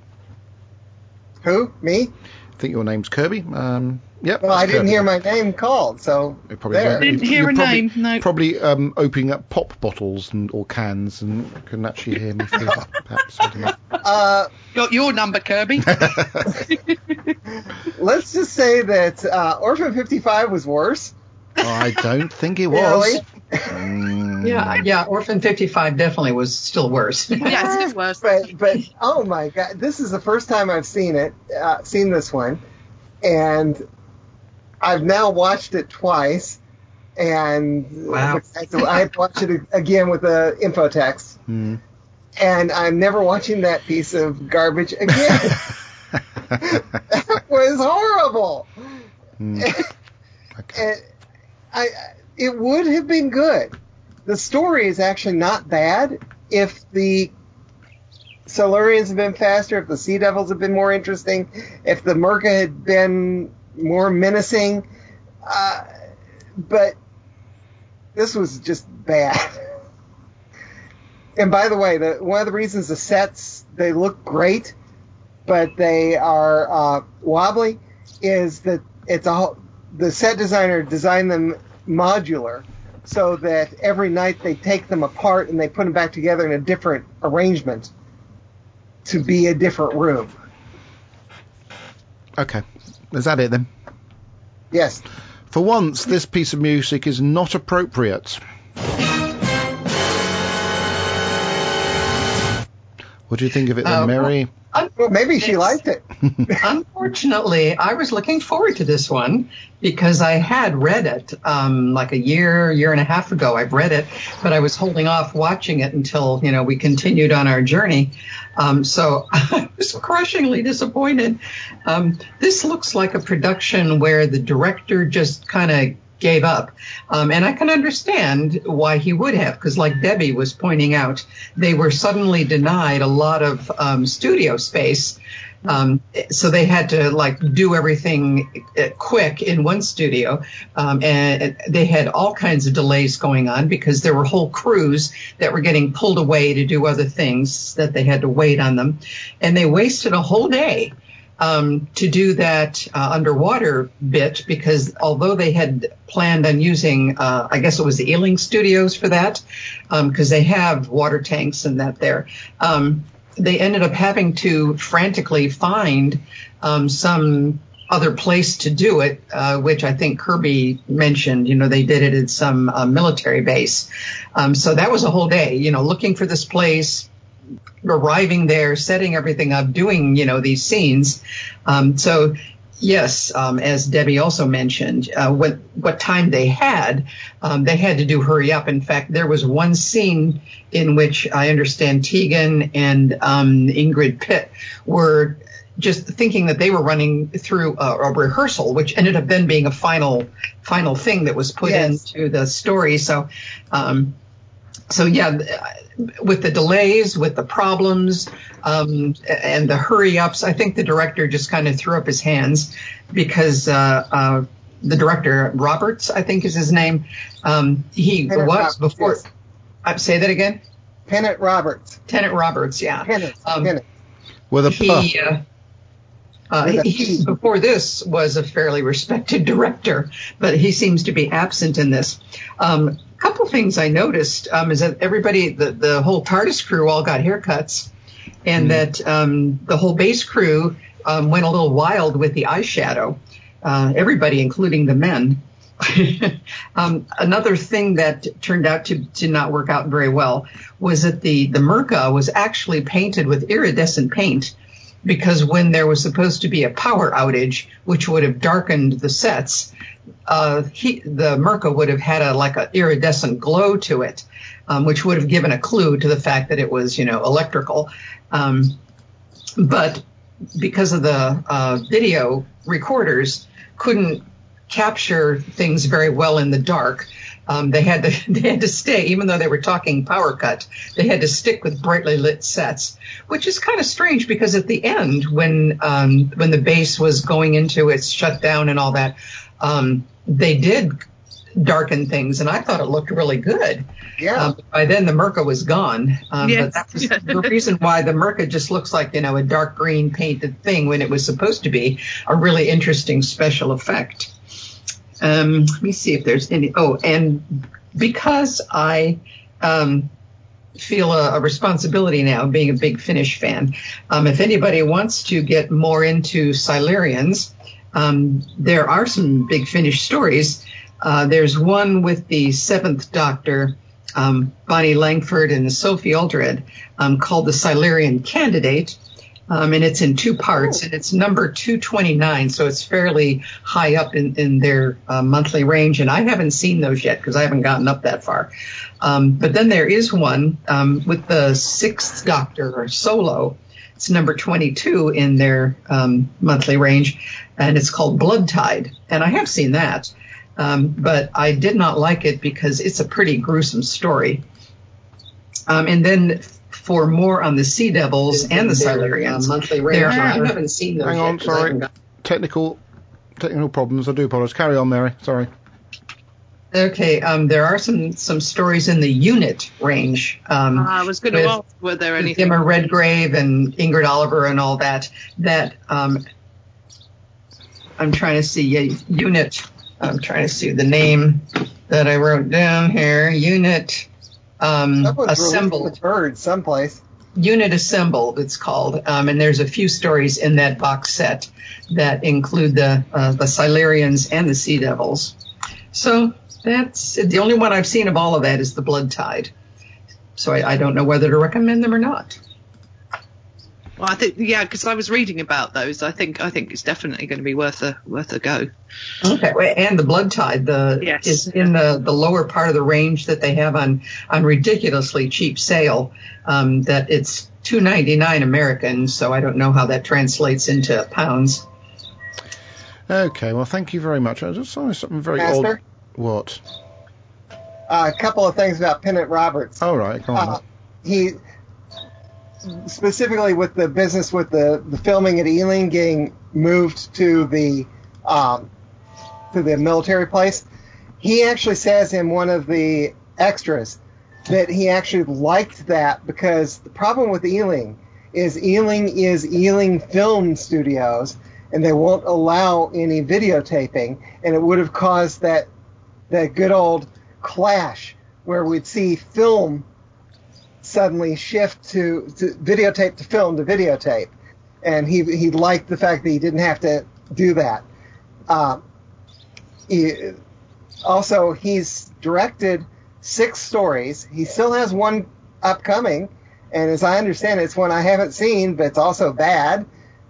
Who? Me? I think your name's Kirby. Yep. Well, I didn't hear my name called, so there. Didn't hear a name, no. Probably opening up pop bottles or cans and couldn't actually hear me through that, perhaps. I don't know. Got your number, Kirby. Let's just say that Orphan 55 was worse. I don't think it was. Yeah, Orphan 55 definitely was still worse. Yeah, it's worse. But oh my God, this is the first time I've seen this one, and I've now watched it twice, and wow. I watched it again with the info text, and I'm never watching that piece of garbage again. That was horrible. Okay. And it would have been good. The story is actually not bad if the Silurians had been faster, if the Sea Devils had been more interesting, if the Merca had been more menacing. But this was just bad. And by the way, one of the reasons the sets, they look great, but they are wobbly, is that the set designer designed them modular, so that every night they take them apart and they put them back together in a different arrangement to be a different room. Okay. Is that it then? Yes. For once, this piece of music is not appropriate. What do you think of it then, Mary? Well, maybe she liked it. Unfortunately, I was looking forward to this one because I had read it like a year and a half ago. I've read it, but I was holding off watching it until, we continued on our journey. So I was crushingly disappointed. This looks like a production where the director just kind of gave up. And I can understand why he would have, because like Debbie was pointing out, they were suddenly denied a lot of studio space. So they had to like do everything quick in one studio, and they had all kinds of delays going on because there were whole crews that were getting pulled away to do other things that they had to wait on them, and they wasted a whole day to do that underwater bit, because although they had planned on using, I guess it was the Ealing Studios for that, because they have water tanks and that there, they ended up having to frantically find some other place to do it, which I think Kirby mentioned. They did it at some military base. So that was a whole day, looking for this place, arriving there, setting everything up, doing, these scenes. So yes, as Debbie also mentioned, what time they had to do hurry up. In fact, there was one scene in which I understand Tegan and Ingrid Pitt were just thinking that they were running through a rehearsal, which ended up then being a final thing that was put into the story. So yeah, with the delays, with the problems, and the hurry-ups, I think the director just kind of threw up his hands because the director, Roberts, I think is his name, he Tennant was Roberts, before. Yes. Say that again? Tennant Roberts. Tennant Roberts, yeah. Tennant. With a He before this was a fairly respected director, but he seems to be absent in this. A couple of things I noticed is that everybody, the whole TARDIS crew all got haircuts, and that the whole base crew went a little wild with the eyeshadow. Everybody, including the men. Another thing that turned out to not work out very well was that the Merca was actually painted with iridescent paint, because when there was supposed to be a power outage, which would have darkened the sets, the Merca would have had a iridescent glow to it, which would have given a clue to the fact that it was, electrical. But because of the video recorders couldn't capture things very well in the dark, they had to stay, even though they were talking power cut, they had to stick with brightly lit sets, which is kind of strange because at the end, when the base was going into its shutdown and all that, they did darken things, and I thought it looked really good. Yeah. By then the Merca was gone. But that was the reason why the Merca just looks like, a dark green painted thing when it was supposed to be a really interesting special effect. Let me see if there's any. Oh, and because I feel a responsibility now, being a big Finnish fan, if anybody wants to get more into Silurians, there are some big Finnish stories. There's one with the Seventh Doctor, Bonnie Langford and Sophie Aldred, called The Silurian Candidate. And it's in two parts, and it's number 229, so it's fairly high up in their monthly range. And I haven't seen those yet because I haven't gotten up that far. But then there is one with the Sixth Doctor, or Solo. It's number 22 in their monthly range, and it's called Blood Tide. And I have seen that, but I did not like it because it's a pretty gruesome story. And then for more on the Sea Devils and the Silurians, monthly range. I haven't seen those Hang on, sorry. Technical problems. I do apologise. Carry on, Mary. Sorry. Okay, there are some stories in the unit range. I was going to ask, were there anything? Emma Redgrave and Ingrid Oliver and all that. I'm trying to see unit. I'm trying to see the name that I wrote down here. Unit. Assembled. Bird someplace. Unit Assembled, it's called, and there's a few stories in that box set that include the Silurians and the Sea Devils. So that's the only one I've seen of all of that is the Blood Tide. So I don't know whether to recommend them or not. Well, I think because I was reading about those. I think it's definitely going to be worth a go. Okay, and the Blood Tide is in the lower part of the range that they have on ridiculously cheap sale. That it's $2.99 American, so I don't know how that translates into pounds. Okay, well, thank you very much. I just saw something very Master? odd. What? A couple of things about Tennant Roberts. All right, go on. specifically with the business with the filming at Ealing getting moved to the military place, he actually says in one of the extras that he actually liked that because the problem with Ealing is Ealing Film Studios, and they won't allow any videotaping, and it would have caused that good old clash where we'd see film suddenly shift to videotape to film to videotape, and he liked the fact that he didn't have to do that. He's directed 6 stories. He still has one upcoming, and as I understand it, it's one I haven't seen, but it's also bad.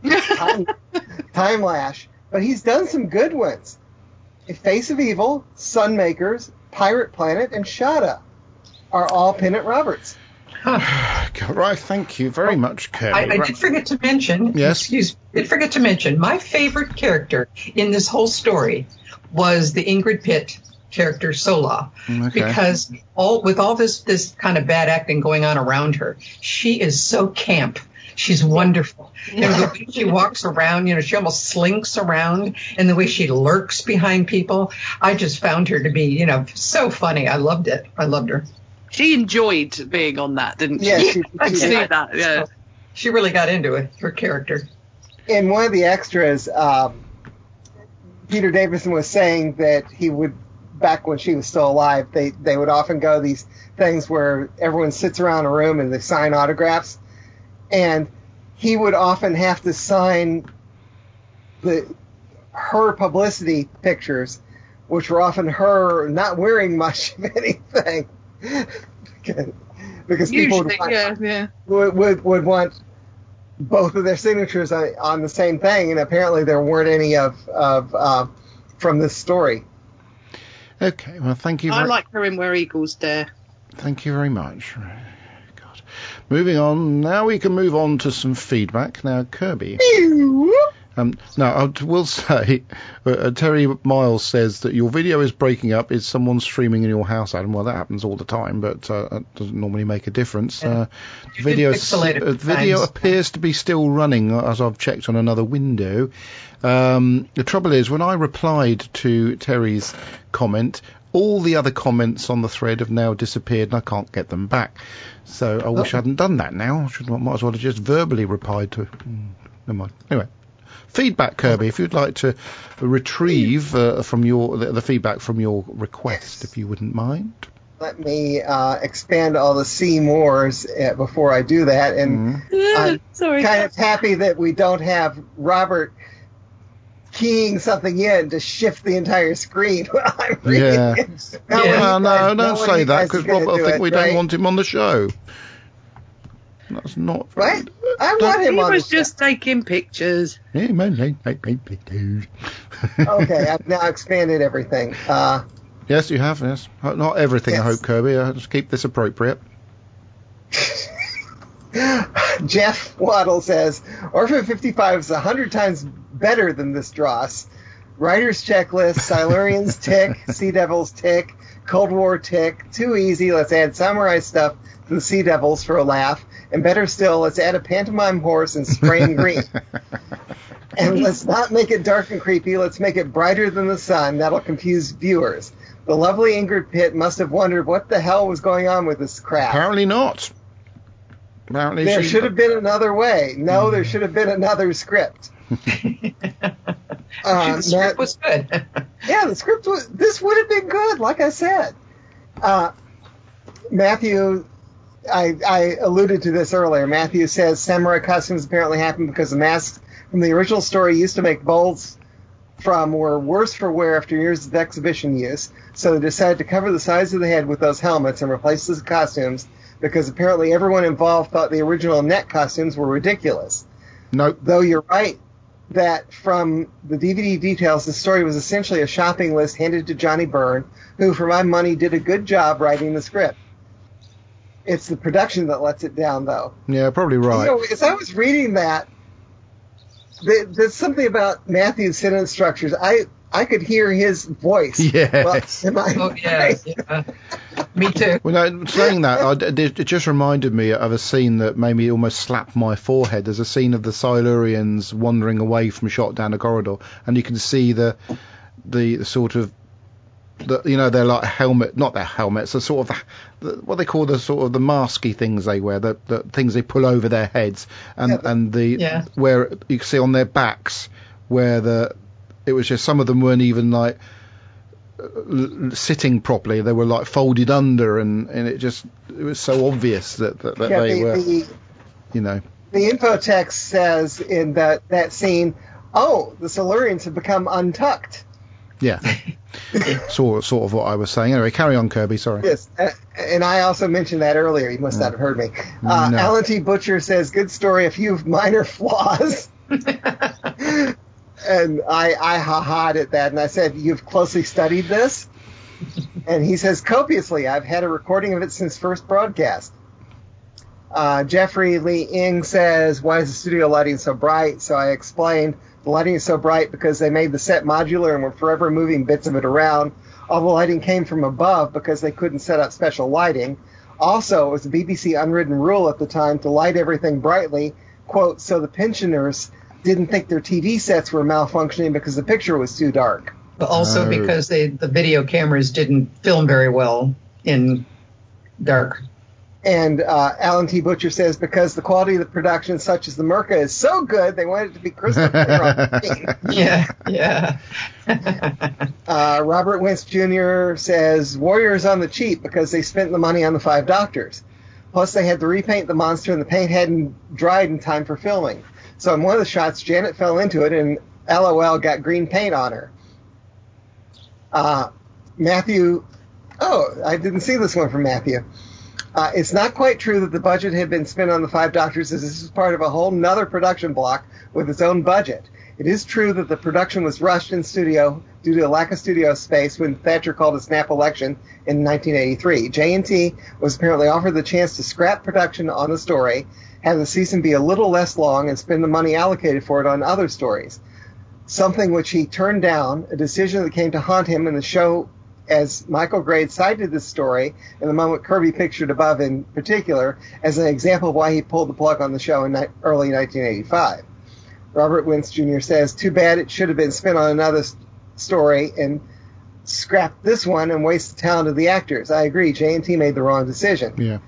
Time Lash. But he's done some good ones. Face of Evil, Sunmakers, Pirate Planet, and Shada are all Pennant Roberts. Right, thank you very much, Kirby. I did forget to mention, my favorite character in this whole story was the Ingrid Pitt character Sola, because with all this kind of bad acting going on around her, she is so camp. She's wonderful. The way she walks around, she almost slinks around, and the way she lurks behind people, I just found her to be, so funny. I loved it. I loved her. She enjoyed being on that, didn't she? Yeah, she did that. Yeah, she really got into it. Her character. In one of the extras, Peter Davison was saying that he would, back when she was still alive, they would often go these things where everyone sits around a room and they sign autographs, and he would often have to sign her publicity pictures, which were often her not wearing much of anything, because people would want both of their signatures on the same thing, and apparently there weren't any of from this story. Okay, well, thank you. I like her in Where Eagles Dare. Thank you very much. God. Moving on, now we can move on to some feedback. Now, Kirby. Now, I will say, Terry Miles says that your video is breaking up. Is someone streaming in your house, Adam? Well, that happens all the time, but it doesn't normally make a difference. Video appears to be still running, as I've checked on another window. The trouble is, when I replied to Terry's comment, all the other comments on the thread have now disappeared, and I can't get them back. So I wish I hadn't done that now. I might as well have just verbally replied to... Never mind. Anyway. Feedback, Kirby, if you'd like to retrieve from the feedback from your request, if you wouldn't mind. Let me expand all the Seymours before I do that. And I'm kind of happy that we don't have Robert keying something in to shift the entire screen while I'm reading it. No, don't say that, because Rob will think we don't want him on the show. That's not right. I want him on the show. He was just taking pictures. He take pictures. Okay, I've now expanded everything. Yes, you have. Yes, not everything. Yes. I hope, Kirby. Just keep this appropriate. Jeff Waddle says Orphan 55 is 100 times better than this dross. Writer's Checklist, Silurians tick, Sea Devils tick, Cold War tick. Too easy. Let's add samurai stuff to the Sea Devils for a laugh. And better still, let's add a pantomime horse and spray him green. And let's not make it dark and creepy. Let's make it brighter than the sun. That'll confuse viewers. The lovely Ingrid Pitt must have wondered what the hell was going on with this crap. Apparently not. Apparently there should have been another way. No, there should have been another script. The script was good. Yeah, this would have been good, like I said. Matthew... I alluded to this earlier. Matthew says samurai costumes apparently happened because the masks from the original story used to make bowls from were worse for wear after years of exhibition use, so they decided to cover the sides of the head with those helmets and replace the costumes because apparently everyone involved thought the original net costumes were ridiculous. Nope. Though you're right that from the DVD details, the story was essentially a shopping list handed to Johnny Byrne, who, for my money, did a good job writing the script. It's the production that lets it down, though. Yeah, probably right. As I was reading that, there's something about Matthew's sentence structures. I could hear his voice. Yes. Oh, yeah. Me too. Well, no, saying that, it just reminded me of a scene that made me almost slap my forehead. There's a scene of the Silurians wandering away from shot down a corridor, and you can see the sort of, they're like helmet, not their helmets, the sort of what they call the sort of the masky things they wear, the things they pull over their heads, and where you can see on their backs where it was just some of them weren't even like sitting properly, they were like folded under, and it was so obvious that they were, The info text says in that scene, oh, the Silurians have become untucked. Yeah. sort of what I was saying. Anyway, carry on, Kirby, sorry. Yes, and I also mentioned that earlier. You must not have heard me. No. Alan T. Butcher says, good story, a few minor flaws. And I ha-ha'd at that, and I said, you've closely studied this? And he says, copiously. I've had a recording of it since first broadcast. Jeffrey Lee Ng says, why is the studio lighting so bright? So I explained, the lighting is so bright because they made the set modular and were forever moving bits of it around. All the lighting came from above because they couldn't set up special lighting. Also, it was a BBC unwritten rule at the time to light everything brightly, quote, so the pensioners didn't think their TV sets were malfunctioning because the picture was too dark. But also because the video cameras didn't film very well in dark. And Alan T. Butcher says, because the quality of the production, such as the Merca, is so good, they wanted it to be crystal clear on screen. Yeah. Robert Wentz Jr. says, Warriors on the cheap because they spent the money on the 5 Doctors. Plus, they had to repaint the monster, and the paint hadn't dried in time for filming. So in one of the shots, Janet fell into it, and LOL got green paint on her. Matthew, I didn't see this one from Matthew. It's not quite true that the budget had been spent on the 5 Doctors, as this is part of a whole nother production block with its own budget. It is true that the production was rushed in studio due to a lack of studio space when Thatcher called a snap election in 1983. J&T was apparently offered the chance to scrap production on the story, have the season be a little less long, and spend the money allocated for it on other stories. Something which he turned down, a decision that came to haunt him in the show, as Michael Grade cited this story in the moment Kirby pictured above in particular as an example of why he pulled the plug on the show in early 1985. Robert Wentz Jr. says, too bad it should have been spent on another story and scrapped this one and waste the talent of the actors. I agree, J&T made the wrong decision. Yeah.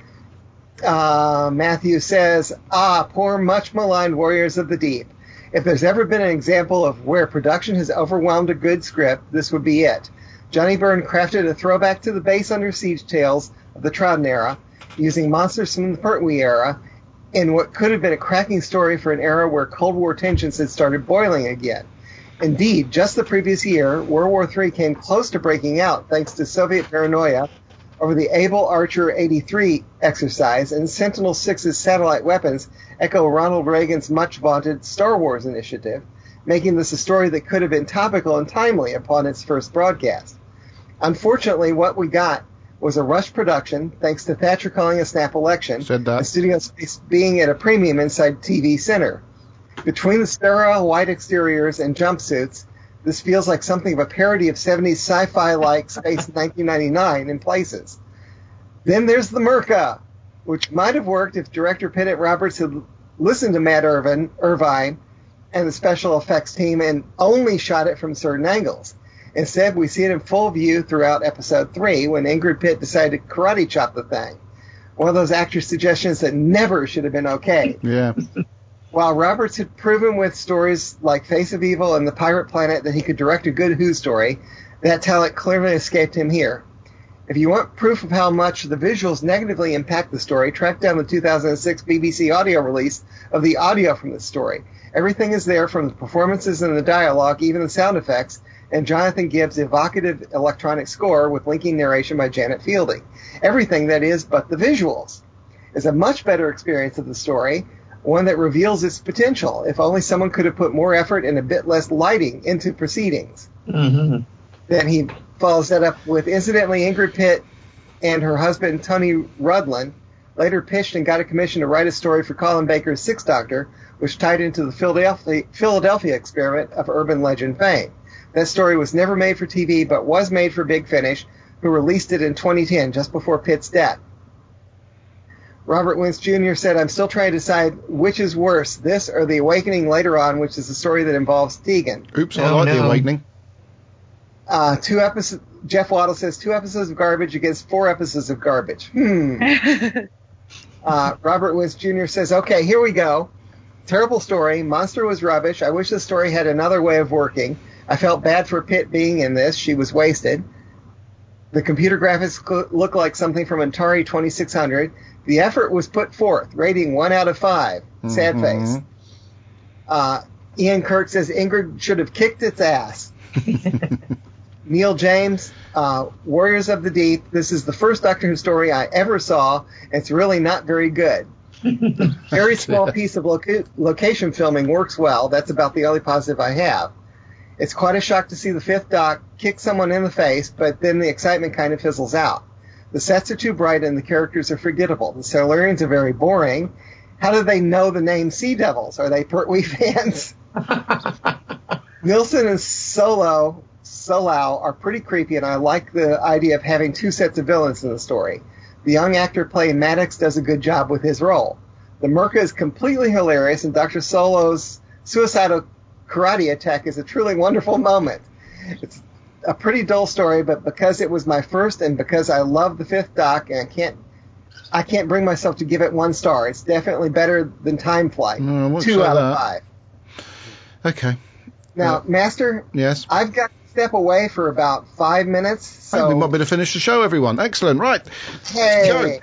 Matthew says, poor much maligned Warriors of the Deep. If there's ever been an example of where production has overwhelmed a good script, this would be it. Johnny Byrne crafted a throwback to the base Under Siege tales of the Troughton era, using monsters from the Pertwee era, in what could have been a cracking story for an era where Cold War tensions had started boiling again. Indeed, just the previous year, World War III came close to breaking out thanks to Soviet paranoia over the Able Archer 83 exercise, and Sentinel-6's satellite weapons echo Ronald Reagan's much-vaunted Star Wars initiative, making this a story that could have been topical and timely upon its first broadcast. Unfortunately, what we got was a rushed production, thanks to Thatcher calling a snap election, and studio space being at a premium inside TV Center. Between the sterile white exteriors and jumpsuits, this feels like something of a parody of 70s sci-fi like Space 1999 in places. Then there's the Merca, which might have worked if director Pinnett Roberts had listened to Matt Irvine and the special effects team and only shot it from certain angles. Instead, we see it in full view throughout episode 3 when Ingrid Pitt decided to karate chop the thing. One of those actor suggestions that never should have been okay. Yeah. While Roberts had proven with stories like Face of Evil and The Pirate Planet that he could direct a good Who story, that talent clearly escaped him here. If you want proof of how much the visuals negatively impact the story, track down the 2006 BBC audio release of the audio from the story. Everything is there, from the performances and the dialogue, even the sound effects, and Jonathan Gibbs' evocative electronic score with linking narration by Janet Fielding. Everything, that is, but the visuals. Is a much better experience of the story, one that reveals its potential, if only someone could have put more effort and a bit less lighting into proceedings. Mm-hmm. Then he follows that up with, incidentally, Ingrid Pitt and her husband, Tony Rudlin, later pitched and got a commission to write a story for Colin Baker's Sixth Doctor, which tied into the Philadelphia experiment of urban legend fame. That story was never made for TV, but was made for Big Finish, who released it in 2010, just before Pitt's death. Robert Wentz Jr. said, I'm still trying to decide which is worse, this or The Awakening later on, which is a story that involves Tegan. Oops, I like The Awakening. 2 episodes. Jeff Waddle says 2 episodes of garbage against 4 episodes of garbage. Robert Wentz Jr. says, okay, here we go. Terrible story. Monster was rubbish. I wish the story had another way of working. I felt bad for Pitt being in this. She was wasted. The computer graphics look like something from Atari 2600. The effort was put forth. Rating 1 out of 5. Sad face. Ian Kirk says Ingrid should have kicked its ass. Neil James, Warriors of the Deep. This is the first Doctor Who story I ever saw. It's really not very good. Very small piece of location filming works well. That's about the only positive I have. It's quite a shock to see the fifth Doc kick someone in the face, but then the excitement kind of fizzles out. The sets are too bright and the characters are forgettable. The Silurians are very boring. How do they know the name Sea Devils? Are they Pertwee fans? Nilsson and Solau are pretty creepy, and I like the idea of having 2 sets of villains in the story. The young actor playing Maddox does a good job with his role. The Merca is completely hilarious, and Dr. Solo's suicidal karate attack is a truly wonderful moment. It's a pretty dull story, but because it was my first and because I love the fifth Doc, and I can't bring myself to give it 1 star. It's definitely better than Time Flight. 2 out of 5. Okay. Now, Master, yes, I've got to step away for about 5 minutes. So we might be to finish the show, everyone. Excellent. Right. Hey.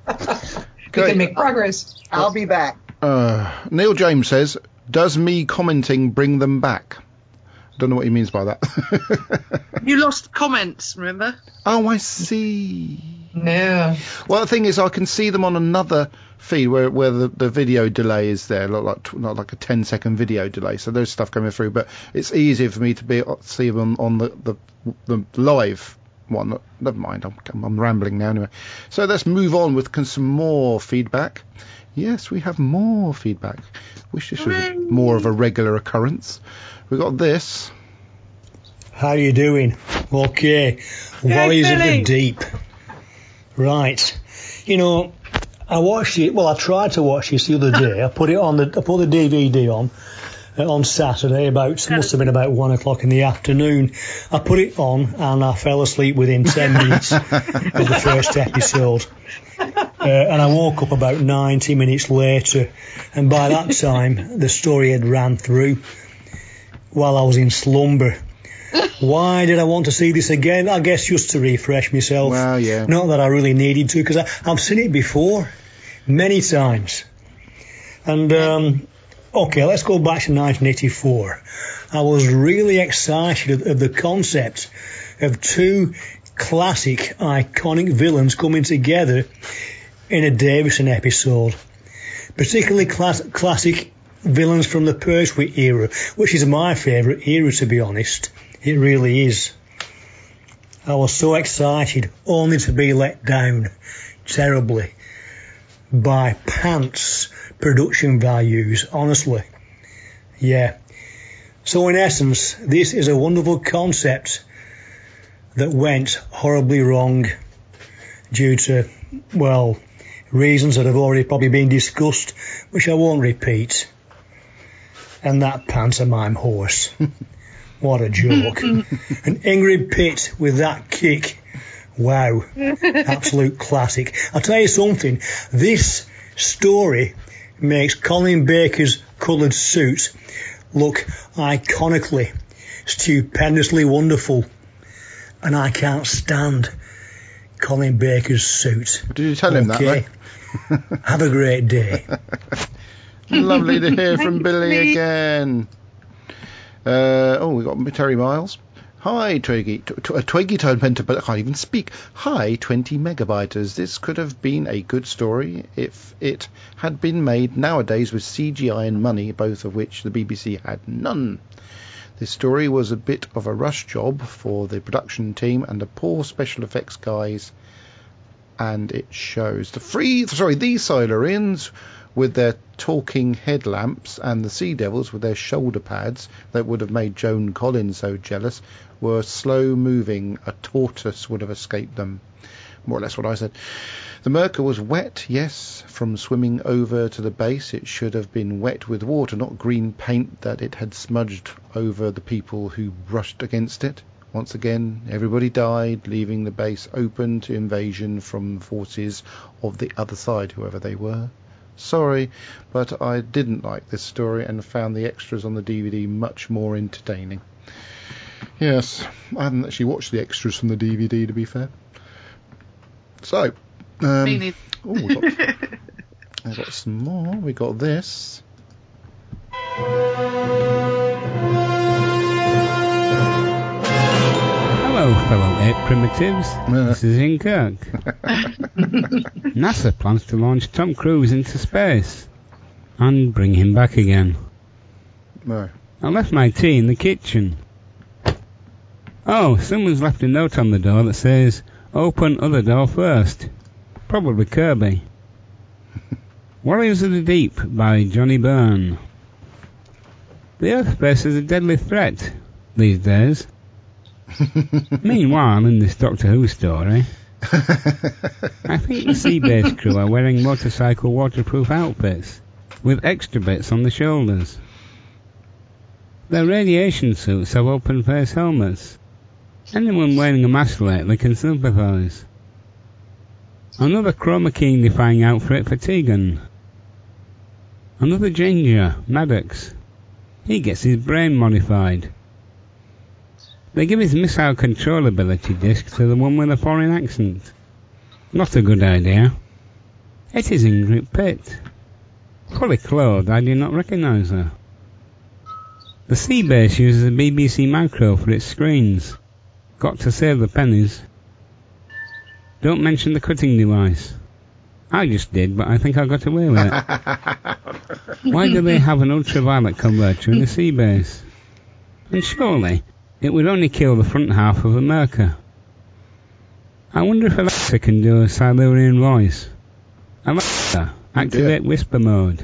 We can make progress. I'll be back. Neil James says, does me commenting bring them back? I don't know what he means by that. You lost comments, remember? Oh, I see. Yeah. Well, the thing is, I can see them on another feed where the video delay is there, not like a 10-second video delay. So there's stuff coming through, but it's easier for me to see them on the live one. Never mind, I'm rambling now anyway. So let's move on with some more feedback. Yes, we have more feedback. Wish this was more of a regular occurrence. We got this. How you doing? Okay. Warriors of the Deep. Right. You know, I watched it. Well, I tried to watch this the other day. I put the DVD on Saturday. Must have been about 1 o'clock in the afternoon. I put it on and I fell asleep within 10 minutes of the first episode. And I woke up about 90 minutes later, and by that time the story had ran through while I was in slumber. Why did I want to see this again? I guess just to refresh myself. Well, yeah. Not that I really needed to, because I've seen it before, many times. And, okay, let's go back to 1984. I was really excited of the concept of 2 classic, iconic villains coming together in a Davison episode. Particularly classic villains from the Pertwee era, which is my favourite era, to be honest. It really is. I was so excited, only to be let down terribly by pants production values, honestly. Yeah. So in essence, this is a wonderful concept that went horribly wrong due to, well, reasons that have already probably been discussed, which I won't repeat. And that pantomime horse. What a joke. And Ingrid Pitt with that kick. Wow. Absolute classic. I'll tell you something. This story makes Colin Baker's coloured suit look iconically, stupendously wonderful. And I can't stand Colin Baker's suit. Did you tell him that, mate? Have a great day. Lovely to hear from Billy again. We got Terry Miles. Hi, Twiggy Tormentor, but I can't even speak. Hi, 20 megabytes. This could have been a good story if it had been made nowadays with CGI and money, both of which the BBC had none. This story was a bit of a rush job for the production team and the poor special effects guys, and it shows. The Silurians with their talking headlamps and the Sea Devils with their shoulder pads that would have made Joan Collins so jealous were slow moving. A tortoise would have escaped them. More or less what I said. The Merca was wet, yes, from swimming over to the base. It should have been wet with water, not green paint that it had smudged over the people who brushed against it. Once again, everybody died, leaving the base open to invasion from forces of the other side, whoever they were. Sorry, but I didn't like this story and found the extras on the DVD much more entertaining. Yes, I haven't actually watched the extras from the DVD, to be fair. So, Me we've got some more. We got this. Hello, fellow ape primitives. This is Ian Kirk. NASA plans to launch Tom Cruise into space and bring him back again. No. I left my tea in the kitchen. Oh, someone's left a note on the door that says, "Open other door first." Probably Kirby. Warriors of the Deep by Johnny Byrne. The Earth faces a deadly threat these days. Meanwhile, in this Doctor Who story, I think the sea base crew are wearing motorcycle waterproof outfits with extra bits on the shoulders. Their radiation suits have open face helmets. Anyone wearing a mask lately can sympathise. Another chroma key defying outfit for Tegan. Another ginger, Maddox. He gets his brain modified. They give his missile control ability disc to the one with a foreign accent. Not a good idea. It is Ingrid Pitt. Fully clothed, I do not recognise her. The sea base uses a BBC Micro for its screens. Got to save the pennies. Don't mention the cutting device. I just did, but I think I got away with it. Why do they have an ultraviolet converter in the sea base? And surely it would only kill the front half of a Merca. I wonder if Alexa can do a Silurian voice. Alexa, activate whisper mode.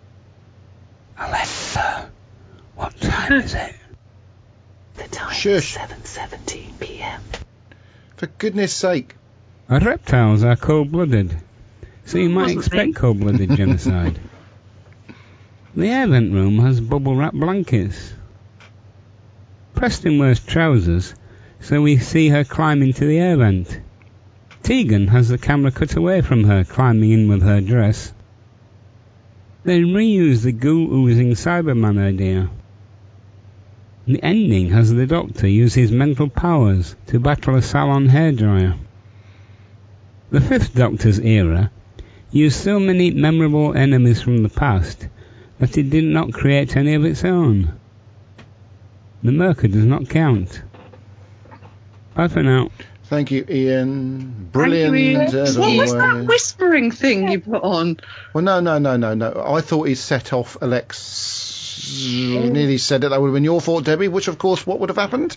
Alexa, what time is it? The time is 7:17 p.m. For goodness sake. Reptiles are cold-blooded, so you might expect cold-blooded genocide. The air vent room has bubble-wrap blankets. Preston wears trousers, so we see her climb into the air vent. Tegan has the camera cut away from her climbing in with her dress. They reuse the goo-oozing Cyberman idea. The ending has the Doctor use his mental powers to battle a salon hairdryer. The Fifth Doctor's era used so many memorable enemies from the past that it did not create any of its own. The Merca does not count. Bye for now. Thank you, Ian. Brilliant. As What was always. that whispering thing you put on? Well, no. I thought he set off Alex. Nearly said it. That would have been your fault, Debbie. Which, of course, what would have happened?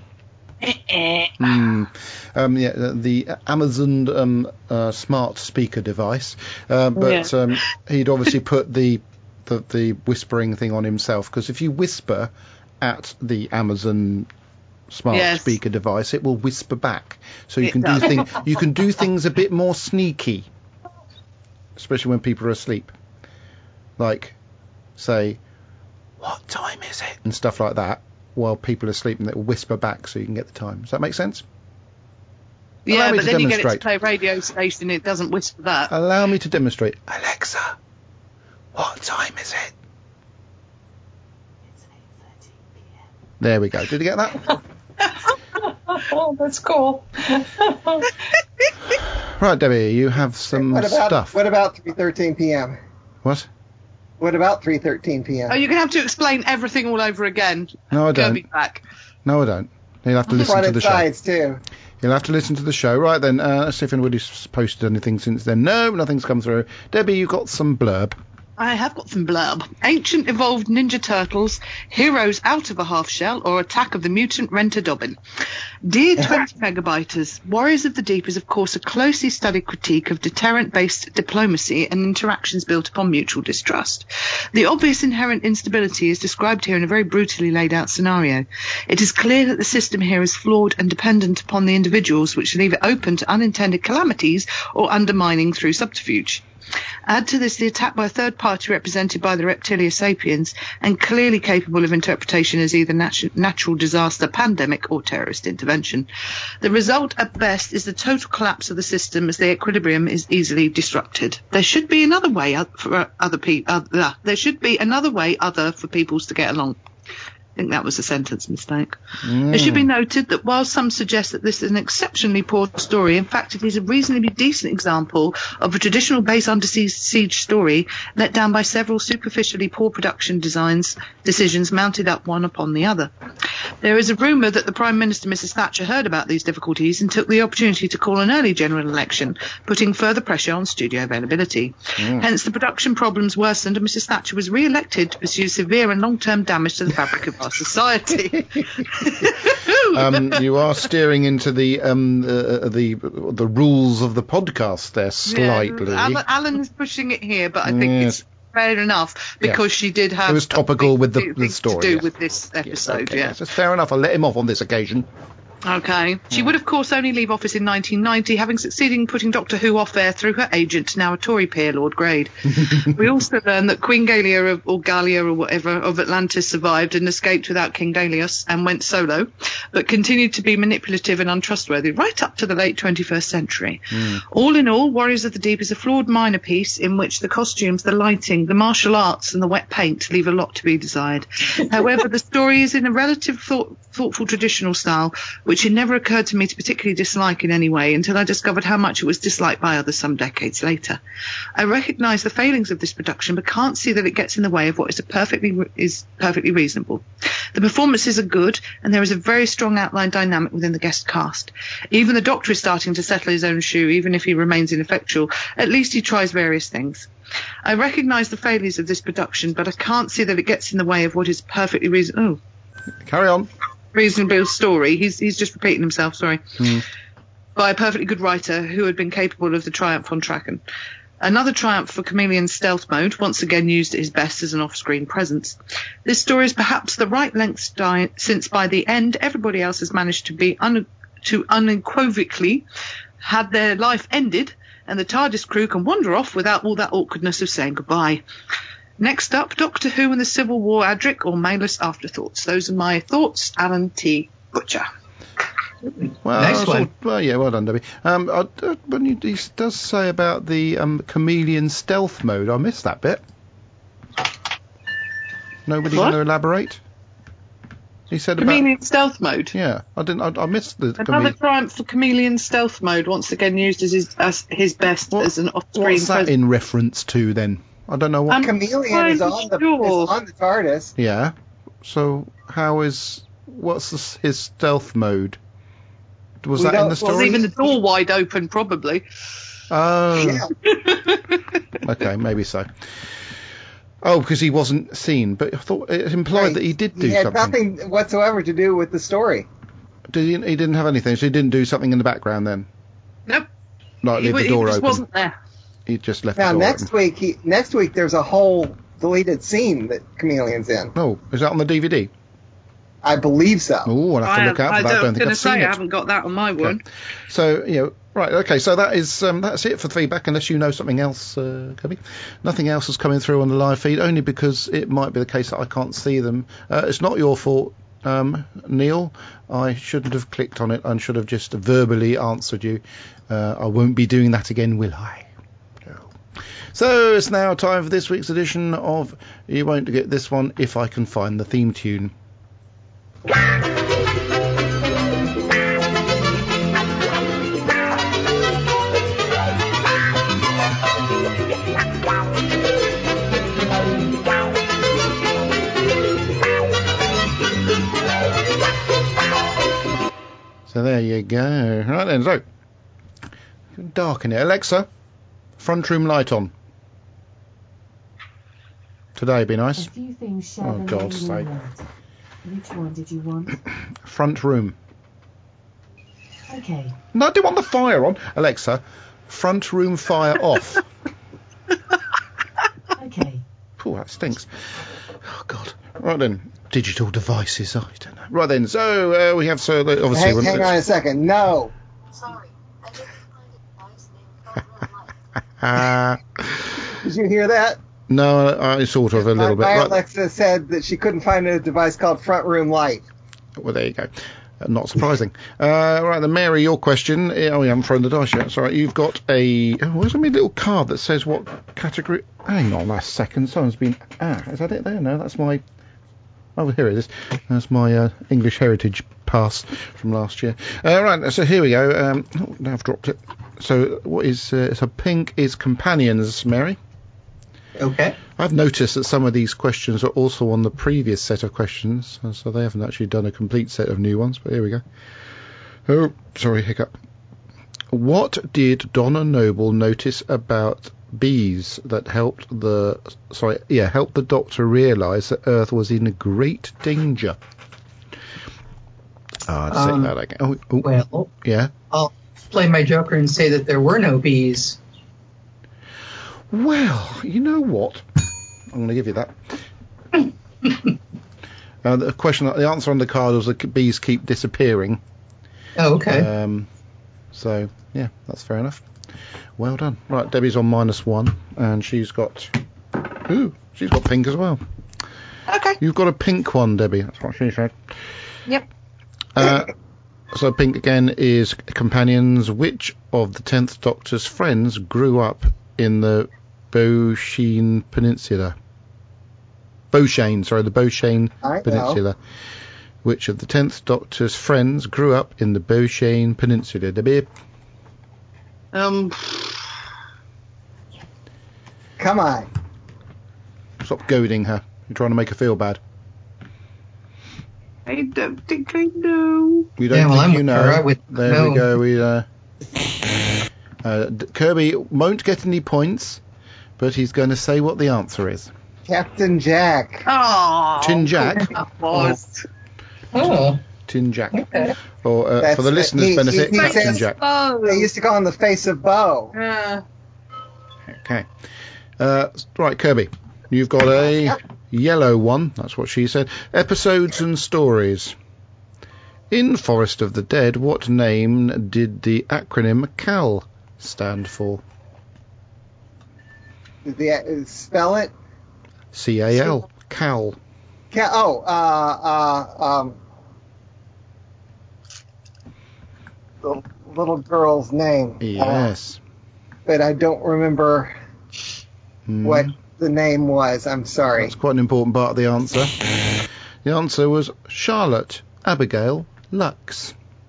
The Amazon smart speaker device. But he'd obviously put the whispering thing on himself, because if you whisper at the Amazon smart speaker device, it will whisper back. So you can do things a bit more sneaky, especially when people are asleep. Like, say, "What time is it?" and stuff like that, while people are asleep, and it will whisper back so you can get the time. Does that make sense? Yeah, but then you get it to play radio station, it doesn't whisper that. Allow me to demonstrate. Alexa, what time is it? It's 8:13 p.m. There we go. Did you get that? Oh, that's cool. Right, Debbie, you have some stuff. What about 3:13 p.m.? What? What about 3:13 p.m.? Oh, you're going to have to explain everything all over again. No, I don't. Kirby back. No, I don't. You'll have to listen to the show. Sides too. You'll have to listen to the show. Right then, let's see if anybody's posted anything since then. No, nothing's come through. Debbie, you got some blurb. I have got some blurb. Ancient evolved Ninja Turtles, heroes out of a half shell, or Attack of the Mutant Rent-A-Dobbin. Dear 20 Megabyters, Warriors of the Deep is of course a closely studied critique of deterrent-based diplomacy and interactions built upon mutual distrust. The obvious inherent instability is described here in a very brutally laid out scenario. It is clear that the system here is flawed and dependent upon the individuals, which leave it open to unintended calamities or undermining through subterfuge. Add to this the attack by a third party represented by the Reptilia sapiens and clearly capable of interpretation as either natural disaster, pandemic or terrorist intervention. The result at best is the total collapse of the system as the equilibrium is easily disrupted. There should be another way for peoples to get along. I think that was a sentence mistake. It should be noted that while some suggest that this is an exceptionally poor story, in fact it is a reasonably decent example of a traditional base under siege story let down by several superficially poor production decisions mounted up one upon the other. There is a rumour that the Prime Minister, Mrs Thatcher, heard about these difficulties and took the opportunity to call an early general election, putting further pressure on studio availability. Hence the production problems worsened and Mrs Thatcher was re-elected to pursue severe and long-term damage to the fabric of our society. You are steering into the rules of the podcast there slightly. Yeah, Alan's pushing it here, but I think it's fair enough because she did have. It was topical with the story to do with this episode. Yes, it's fair enough. I'll let him off on this occasion. Okay. She would, of course, only leave office in 1990, having succeeded in putting Doctor Who off air through her agent, now a Tory peer, Lord Grade. We also learn that Queen Galia, or Gallia, or whatever, of Atlantis survived and escaped without King Dalius and went solo, but continued to be manipulative and untrustworthy right up to the late 21st century. All in all, Warriors of the Deep is a flawed minor piece in which the costumes, the lighting, the martial arts and the wet paint leave a lot to be desired. However, the story is in a relative thoughtful traditional style, which it never occurred to me to particularly dislike in any way until I discovered how much it was disliked by others some decades later. I recognise the failings of this production but can't see that it gets in the way of what is perfectly reasonable. The performances are good and there is a very strong outline dynamic within the guest cast. Even the Doctor is starting to settle his own shoe, even if he remains ineffectual. At least he tries various things. I recognise the failures of this production but I can't see that it gets in the way of what is perfectly reasonable. Carry on. Reasonable story. He's just repeating himself, sorry. By a perfectly good writer who had been capable of the triumph on Traken. Another triumph for Chameleon's stealth mode, once again used at his best as an off-screen presence. This story is perhaps the right length since by the end everybody else has managed to be unequivocally had their life ended and the TARDIS crew can wander off without all that awkwardness of saying goodbye. Next up, Doctor Who and the Civil War Adric, or Malus Afterthoughts. Those are my thoughts. Alan T. Butcher. Well, Next one. Well done, Debbie. When he does say about the chameleon stealth mode, I missed that bit. Nobody going to elaborate? He said Chameleon stealth mode. Yeah, I missed the. Another triumph for Chameleon stealth mode, once again used as his best as an off-screen What's that in reference to then? I don't know what. Chameleon is on the TARDIS. Yeah. So what's his stealth mode? Was that in the story? Was even the door wide open, probably. Oh. Okay, maybe so. Oh, because he wasn't seen, but I thought it implied that he did do something. He had nothing whatsoever to do with the story. He didn't have anything, so he didn't do something in the background then? Nope. Like leave the door open? He just wasn't there. He just left the door open. Next week there's a whole deleted scene that Chameleon's in. Oh, is that on the DVD? I believe so. Oh, I'll have to look out for that. I don't think I've seen it. I haven't got that on my one. So, right, okay, so that's it for the feedback, unless you know something else, Cubby. Nothing else is coming through on the live feed, only because it might be the case that I can't see them. It's not your fault, Neil. I shouldn't have clicked on it and should have just verbally answered you. I won't be doing that again, will I? So it's now time for this week's edition of You Won't Get This One If I Can Find the Theme Tune. So there you go. Right then, so darken it. Alexa, front room light on. Today would be A nice. few things share Oh, the God's name sake. roulette. Which one did you want? Front room. Okay. No, I didn't want the fire on. Alexa, front room fire off. Okay. Oh, that stinks. Oh, God. Right then. Digital devices. I don't know. Right then. So, we have, obviously... Hang on a second. No. Sorry, I didn't find a device named Front Room Light. Did you hear that? No, I sort of, a little bit. My Right. Alexa said that she couldn't find a device called Front Room Light. Well, there you go. Not surprising. Right then, Mary, your question. Oh, we haven't thrown the dice yet. Sorry, you've got a... Oh, where's my little card that says what category... Hang on a second. Someone's been... is that it there? No, that's my... Oh, here it is. That's my English Heritage pass from last year. Right, so here we go. Now I've dropped it. So what is... so pink is companions, Mary. Okay. I've noticed that some of these questions are also on the previous set of questions, so they haven't actually done a complete set of new ones, but here we go. Oh, sorry, hiccup. What did Donna Noble notice about bees that helped the Doctor realise that Earth was in great danger? I'd say that again. Well, yeah. I'll play my joker and say that there were no bees. Well, you know what? I'm going to give you that. The answer on the card was the bees keep disappearing. Oh, okay. So, yeah, that's fair enough. Well done. Right, Debbie's on -1, and she's got pink as well. Okay. You've got a pink one, Debbie. That's what she said. Yep. So pink again is companions. Which of the 10th Doctor's friends grew up in the Beauchene Peninsula? The Beauchene Peninsula. Which of the 10th Doctor's friends grew up in the Beauchene Peninsula? Debbie? Come on. Stop goading her. You're trying to make her feel bad. I don't think I know. You don't think you know? There we go. Kirby won't get any points, but he's going to say what the answer is. Captain Jack. Oh, Tin Jack. Tin Jack. Okay. Or for the listeners' benefit, Captain Jack. They used to call him the face of Bo. Okay. Right, Kirby. You've got a yellow one. That's what she said. Episodes and stories. In Forest of the Dead, what name did the acronym CAL stand for? Spell it? C-A-L. CAL. The little girl's name. Yes. But I don't remember what the name was. I'm sorry. That's quite an important part of the answer. The answer was Charlotte Abigail Lux.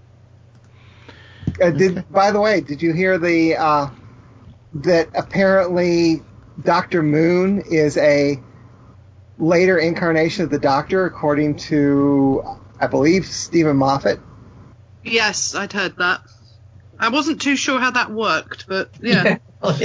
By the way, did you hear that apparently Dr. Moon is a later incarnation of the Doctor, according to, I believe, Stephen Moffat? Yes, I'd heard that. I wasn't too sure how that worked, but yeah.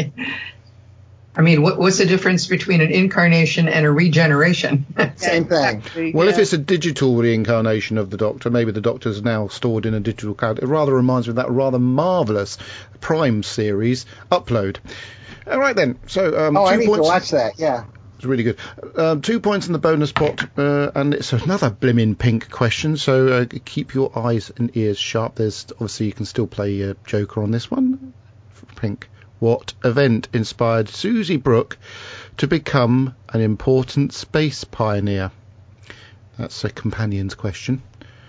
I mean, what's the difference between an incarnation and a regeneration? Same thing. Exactly, Well, if it's a digital reincarnation of the Doctor, maybe the Doctor's now stored in a digital cloud. It rather reminds me of that rather marvellous Prime series, Upload. All right, then. So, 2 I need points. to watch that, yeah. It's really good. 2 points in the bonus pot, and it's another blimmin' pink question, so keep your eyes and ears sharp. There's obviously, you can still play Joker on this one. Pink. What event inspired Susie Brooke to become an important space pioneer? That's a companion's question.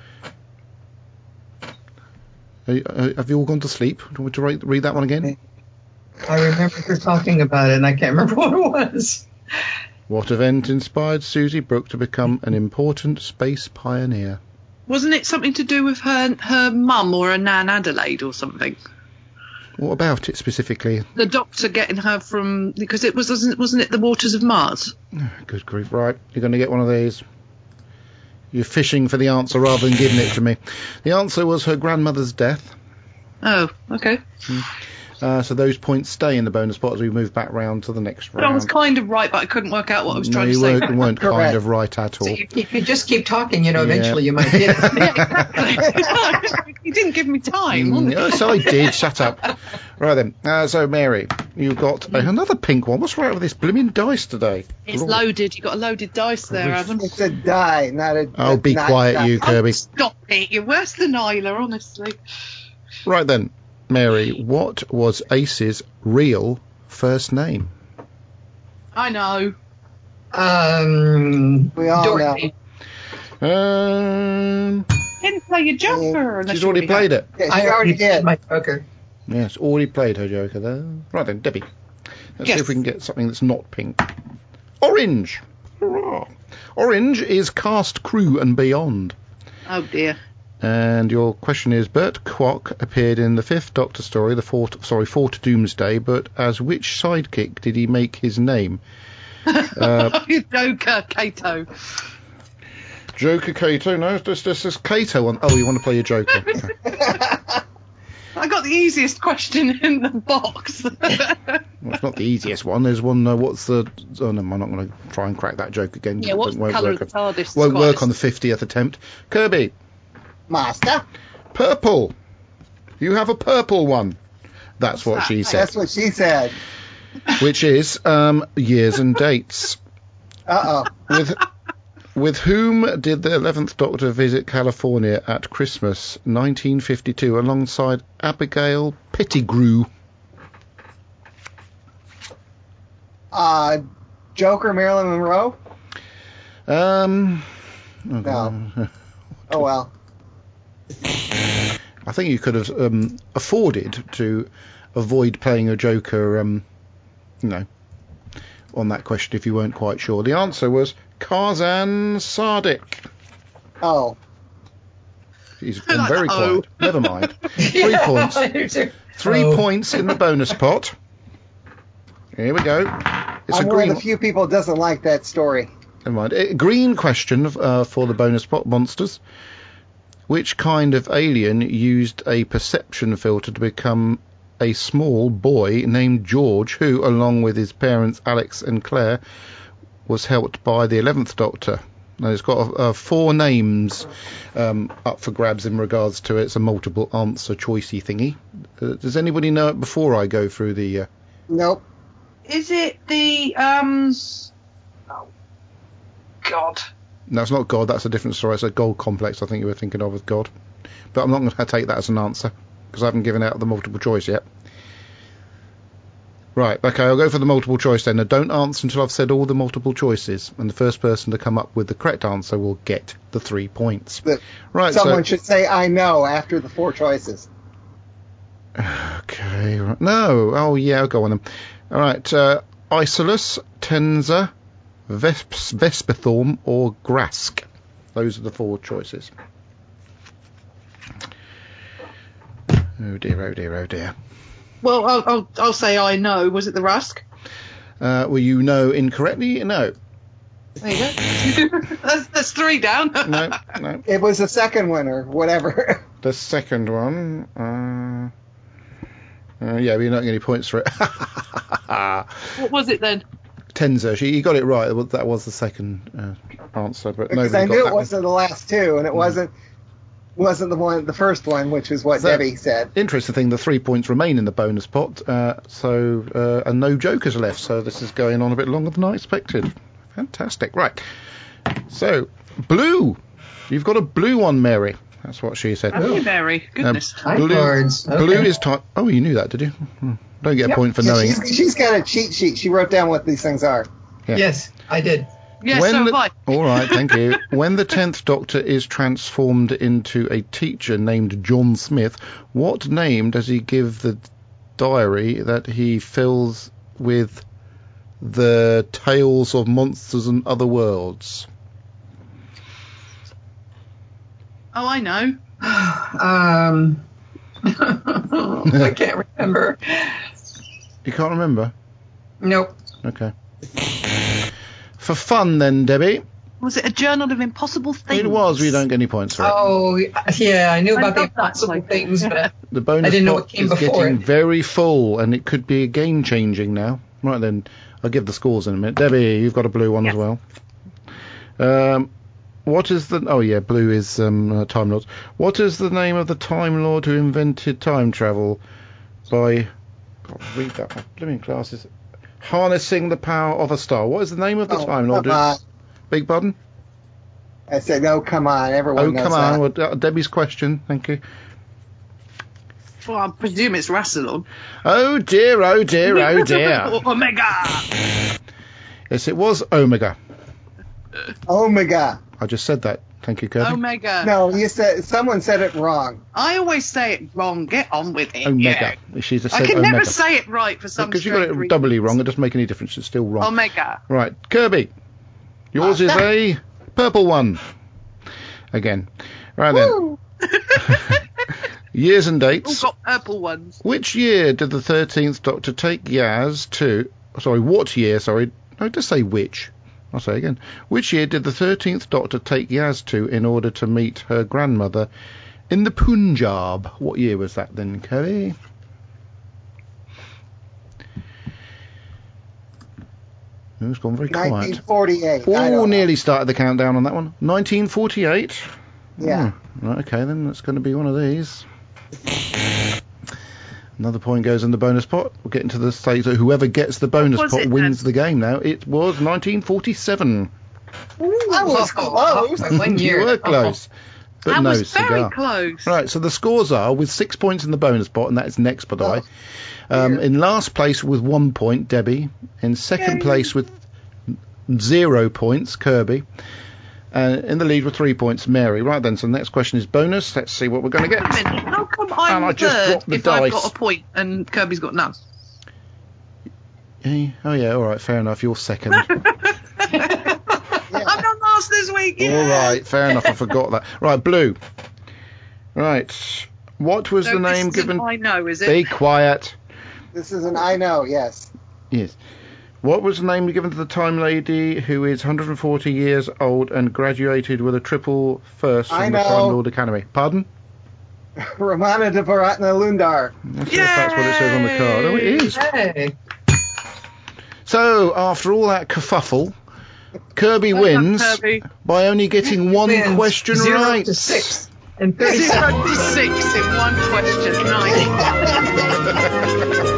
Have you all gone to sleep? Do you want me to read that one again? I remember her talking about it, and I can't remember what it was. What event inspired Susie Brooke to become an important space pioneer? Wasn't it something to do with her mum or her Nan Adelaide or something? What about it specifically? The Doctor getting her from... Because it wasn't it the waters of Mars? Good grief. Right, you're going to get one of these. You're fishing for the answer rather than giving it to me. The answer was her grandmother's death. Oh, okay. So those points stay in the bonus pot as we move back round to the next But I was round. kind of right, but I couldn't work out what I was trying to you say. weren't kind Correct. of right at all. So if you just keep talking, Yeah. eventually you might get it. Yeah, exactly. You didn't give me time. Yes, I did. Shut up. Right then. So, Mary, you've got another pink one. What's right with this blooming dice today? It's Lord. loaded. You've got a loaded dice there, haven't you? It's a die, not a. Oh, be not quiet, die. you, Kirby. Oh, stop it. You're worse than Isla, honestly. Right then, Mary, what was Ace's real first name? I know. We all Dorothy. Didn't play your Joker. unless She's you already played it. Yeah, she I already did. my Joker. Yes, already played her Joker there. Right then, Debbie. Let's see Yes. if we can get something that's not pink. Orange. Hurrah. Orange is cast, crew, and beyond. Oh, dear. And your question is, Bert Kwok appeared in the Fifth Doctor story, Fort Doomsday, but as which sidekick did he make his name? Joker, Kato. Joker Kato? No, this is Kato. Oh, you want to play your Joker? Okay. I got the easiest question in the box. Well, it's not the easiest one. There's one, what's the... Oh, no, I'm not going to try and crack that joke again. Yeah, what's the colour of the TARDIS? Won't work on the 50th attempt. Kirby. Master. Purple. You have a purple one. That's what she said. That's what she said. Which is years and dates. Uh-oh. With whom did the 11th Doctor visit California at Christmas 1952 alongside Abigail Pettigrew? Joker, Marilyn Monroe? No. Oh, well. I think you could have afforded to avoid playing a Joker, on that question if you weren't quite sure. The answer was Tarzan Sardick. Oh. He's gone very quiet. Never mind. 3 points. 3 points in the bonus pot. Here we go. It's I'm a one green. of the few people that doesn't like that story. Never mind. A green question for the bonus pot monsters. Which kind of alien used a perception filter to become a small boy named George, who, along with his parents Alex and Claire, was helped by the 11th Doctor? Now, it's got 4 names up for grabs in regards to it. It's a multiple answer choicey thingy. Does anybody know it before I go through the... Nope. Is it the, oh, God. No, it's not God. That's a different story. It's a gold complex I think you were thinking of with God. But I'm not going to take that as an answer because I haven't given out the multiple choice yet. Right, okay, I'll go for the multiple choice then. Now, don't answer until I've said all the multiple choices, and the first person to come up with the correct answer will get the 3 points. Right, Someone should say, I know, after the 4 choices. Okay, right. No, oh yeah, I'll go on them. All right, Isolus, Tenza, Vespethorm, or Grask. Those are the 4 choices. Oh dear, oh dear, oh dear. Well, I'll say I know. Was it the Rusk? Well, you know incorrectly. No. There you go. that's 3 down. No. It was the second one or whatever. The second one. Yeah, but you're not getting any points for it. What was it then? Tenza. You got it right. That was the second answer, but Because nobody I got knew that it wasn't the last 2, and it wasn't the first one, which is what So, Debbie said. Interesting thing, the 3 points remain in the bonus pot, and no jokers left, so this is going on a bit longer than I expected. Fantastic. Right. So, blue. You've got a blue one, Mary. That's what she said. Have you, Mary? Goodness. Blue is type... Oh, you knew that, did you? Don't get a point for knowing it. She's got a cheat sheet. She wrote down what these things are. Yeah. Yes, I did. Yes, so have I. All right, thank you. When the 10th Doctor is transformed into a teacher named John Smith, what name does he give the diary that he fills with the tales of monsters and other worlds? Oh, I know. I can't remember. You can't remember? Nope. Okay. For fun then, Debbie, Was it a Journal of Impossible Things? It was. We don't get any points for it. Oh, yeah, I knew about the love that impossible title. things, but The bonus I didn't know pot what came is before getting it. very full, and it could be game changing now. Right then, I'll give the scores in a minute. Debbie, you've got a blue one as well. What is the? Oh yeah, blue is Time Lords. What is the name of the Time Lord who invented time travel by? God, read that. My blooming glasses. Harnessing the power of a star. What is the name of the Time Lord? Come on. Big pardon? I said, oh, come on. Everyone knows come that. on. Well, Debbie's question. Thank you. Well, I presume it's Rassilon. Oh dear, oh dear, oh dear. Omega! Yes, it was Omega. Omega. I just said that. Thank you, Kirby. Omega. No, someone said it wrong. I always say it wrong. Get on with it. Omega. Yeah. She just I said can Omega. never say it right for some Because you got it strange reason. doubly wrong. It doesn't make any difference. It's still wrong. Omega. Right, Kirby. Yours is a purple one. Again. Right then. Years and dates. All got purple ones. Which year did the 13th Doctor take Yaz to... Sorry, what year? Sorry. No, just say which. I'll say again. Which year did the 13th Doctor take Yaz to in order to meet her grandmother in the Punjab? What year was that then, Kirby? Oh, it's gone very quiet. 1948. Oh, nearly started the countdown on that one. 1948? Yeah. Oh, right, okay, then that's going to be one of these. Another point goes in the bonus pot. We'll get into the stage that whoever gets the bonus pot wins the game now. It was 1947. I was close. By 1 year. You were close. But That no was very cigar. close. Right, so the scores are, with 6 points in the bonus pot, and that is next, by the way. In last place with 1 point, Debbie. In second place with 0 points, Kirby. And in the lead with 3 points, Mary. Right then, so the next question is bonus. Let's see what we're going to get. Wait a minute, how come And I'm I just third dropped the if I've dice. got a point and Kirby's got none? Oh yeah, all right, fair enough. You're second. I'm not last this week. Yeah. All right, fair enough. I forgot that. Right, blue. Right, what was So the name this is given? an I know, is it? Be quiet. This is an I know, yes. Yes. What was the name given to the Time Lady who is 140 years old and graduated with a triple first I from the know. Time Lord Academy? Pardon? Ramana Devaratna Lundar. Let's see if that's what it says on the card. Oh, it is. Hey. So, after all that kerfuffle, Kirby Well done, wins Kirby. by only getting one Wins question 0 right. to 6 and 30 0 seconds. to 6 in one question. Nice.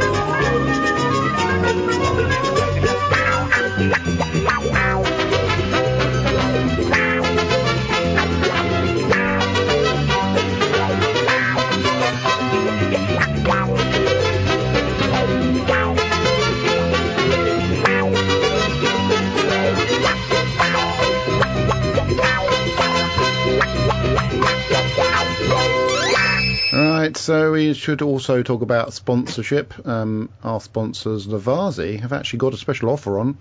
Right, so we should also talk about sponsorship. Our sponsors, Lavazi, have actually got a special offer on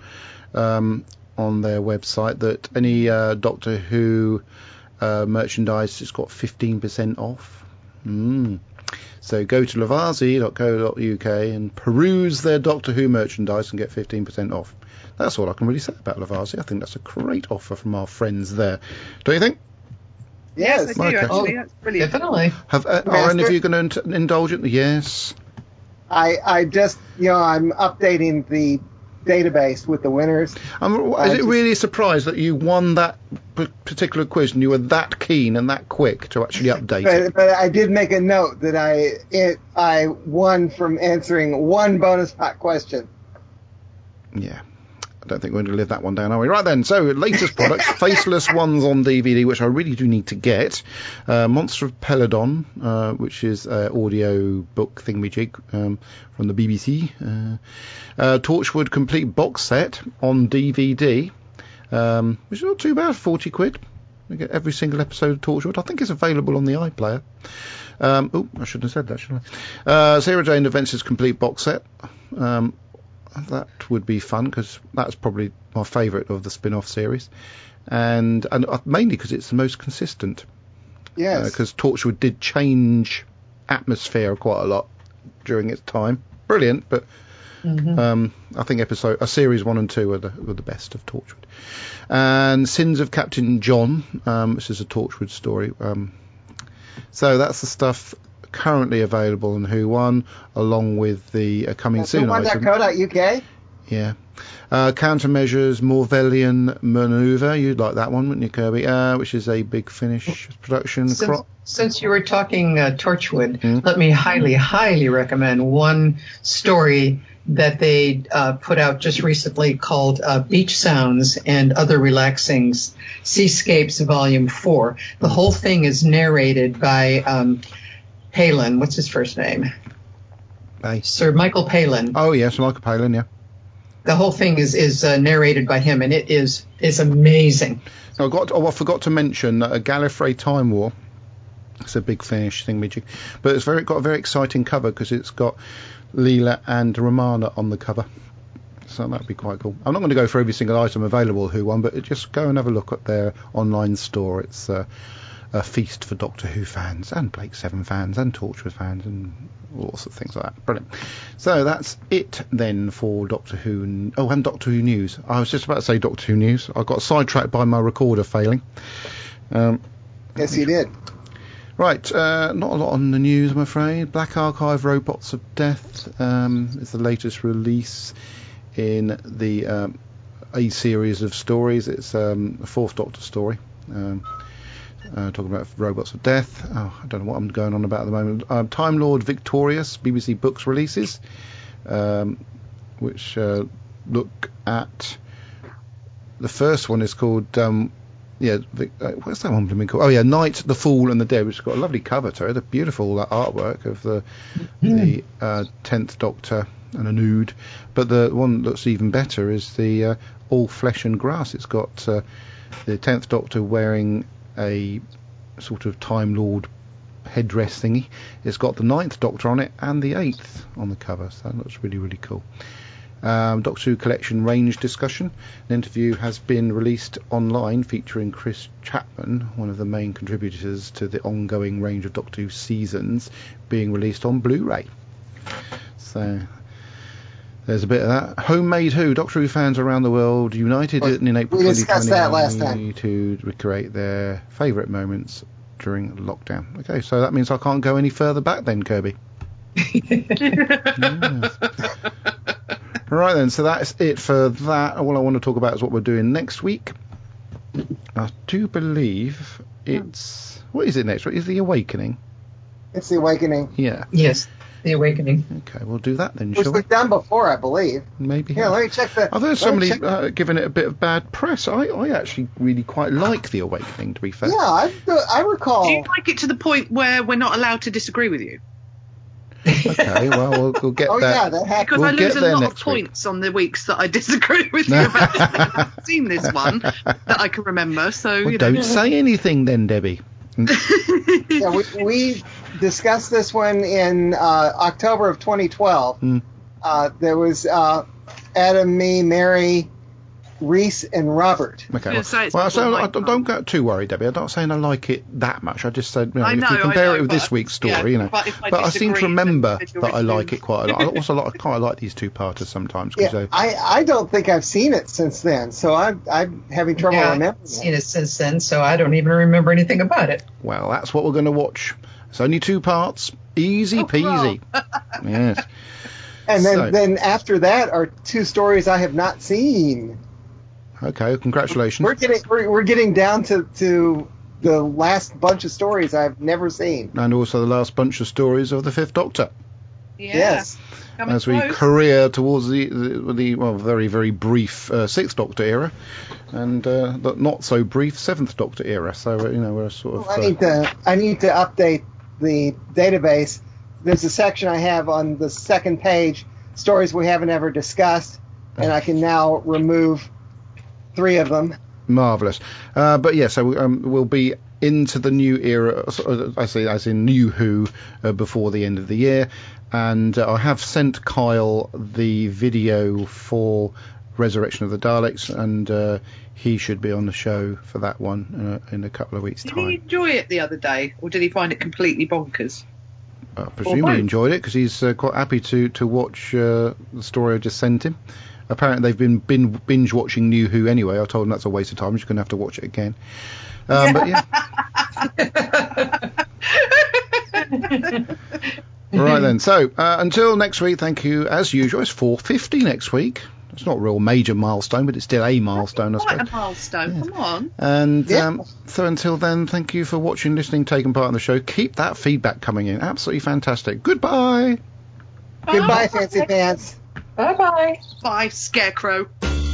their website that any Doctor Who merchandise has got 15% off. So go to lavazi.co.uk and peruse their Doctor Who merchandise and get 15% off. That's all I can really say about Lavazi. I think that's a great offer from our friends there. Don't you think? Yes. I do, Okay. actually. That's brilliant. Definitely. Are any of you going to indulge in? Yes. I just, I'm updating the database with the winners. Is it really a surprise that you won that particular quiz and you were that keen and that quick to actually update it? But I did make a note that I won from answering one bonus pot question. Yeah. I don't think we're going to live that one down, are we? Right then, so latest products, Faceless ones on DVD, which I really do need to get. Monster of Peladon, which is audio book thingamajig from the BBC. Torchwood Complete Box Set on DVD, which is not too bad, 40 quid. You get every single episode of Torchwood. I think it's available on the iPlayer. I shouldn't have said that, should I? Sarah Jane Adventures Complete Box Set. That would be fun because that's probably my favourite of the spin-off series, and mainly because it's the most consistent. Yes. Because Torchwood did change atmosphere quite a lot during its time. Brilliant, but I think series 1 and 2 were the best of Torchwood. And Sins of Captain John, which is a Torchwood story. So that's the stuff currently available on Who Won, along with the coming soon item. Who.co.uk? Yeah. Countermeasures, Morvellian Manoeuvre. You'd like that one, wouldn't you, Kirby? Which is a Big Finish production. Since you were talking Torchwood, let me highly, highly recommend one story that they put out just recently called Beach Sounds and Other Relaxing Seascapes Volume 4. The whole thing is narrated by Palin. What's his first name? Sir Michael Palin. Oh, yes, Michael Palin, yeah. The whole thing is narrated by him, and it's amazing. I forgot to mention a Gallifrey Time War. It's a Big Finish thingamajig, but it's got a very exciting cover because it's got Leela and Romana on the cover, so that'd be quite cool. I'm not going to go for every single item available Who Won, but just go and have a look at their online store. It's a feast for Doctor Who fans and Blake Seven fans and Torchwood fans and all sorts of things like that. Brilliant. So that's it then for Doctor Who. And Doctor Who news. I was just about to say Doctor Who news. I got sidetracked by my recorder failing. Yes, you did. Right, not a lot on the news, I'm afraid. Black Archive Robots of Death is the latest release in the A series of stories. It's a Fourth Doctor story. Talking about Robots of Death. Oh, I don't know what I'm going on about at the moment. Time Lord Victorious, BBC Books releases, which look at... The first one is called... what's that one been called? Oh, yeah, Night, the Fool and the Dead, which has got a lovely cover to it, a beautiful artwork of the 10th Doctor and a nude. But the one that's even better is the All Flesh and Grass. It's got the 10th Doctor wearing a sort of Time Lord headdress thingy. It's got the 9th Doctor on it and the 8th on the cover, so that looks really, really cool. Doctor Who Collection range discussion. An interview has been released online featuring Chris Chapman, one of the main contributors to the ongoing range of Doctor Who seasons, being released on Blu-ray. So there's a bit of that. Homemade Who. Doctor Who fans around the world united in April 2020 to recreate their favourite moments during lockdown. Okay, so that means I can't go any further back then, Kirby. Yes. Right then, so that's it for that. All I want to talk about is what we're doing next week. I do believe it's... What is it next week? Is The Awakening? It's The Awakening. Yeah. Yes, The Awakening. Okay, we'll do that then, Which shall we? we've done before, I believe. Maybe. Yeah, let me check that. I've heard somebody giving it a bit of bad press. I actually really quite like The Awakening, to be fair. Yeah, I recall. Do you like it to the point where we're not allowed to disagree with you? Okay, well, we'll get that. Yeah, that happened. Because I lose a lot of points on the weeks that I disagree with you about it. I haven't seen this one that I can remember, so... Well, don't say anything then, Debbie. Yeah, we discussed this one in October of 2012. There was Adam, me, Mary, Reese, and Robert. Okay. So don't get too worried, Debbie. I'm not saying I like it that much. I just said, if you compare it with this week's story, But I seem to remember that I like it quite a lot. I also quite like these two-parters sometimes. Yeah, I don't think I've seen it since then, so I'm having trouble remembering. I've seen it since then, so I don't even remember anything about it. Well, that's what we're going to watch. It's only 2 parts. Easy peasy. Yes. And then after that are 2 stories I have not seen. Okay, congratulations. We're getting down to the last bunch of stories I've never seen, and also the last bunch of stories of the 5th Doctor. Yeah. Yes. As we career towards the very, very brief 6th Doctor era, and the not so brief 7th Doctor era. So we're sort of. I need to update the database. There's a section I have on the second page, stories we haven't ever discussed, and I can now remove 3 of them. Marvellous. But yeah, so we'll be into the new era, I say as in New Who, before the end of the year. And I have sent Kyle the video for Resurrection of the Daleks, and he should be on the show for that one in a couple of weeks' time. Did he enjoy it the other day, or did he find it completely bonkers? I presume he enjoyed it because he's quite happy to watch the story I just sent him. Apparently they've been binge watching New Who anyway. I told him that's a waste of time. He's just going to have to watch it again. But yeah. Right then. So until next week, thank you as usual. It's 450 next week. It's not a real major milestone, but it's still a milestone, I suppose. Quite a milestone. Yeah. Come on. And so until then, thank you for watching, listening, taking part in the show. Keep that feedback coming in. Absolutely fantastic. Goodbye. Goodbye, Fancy Pants. Bye-bye. Bye, Scarecrow.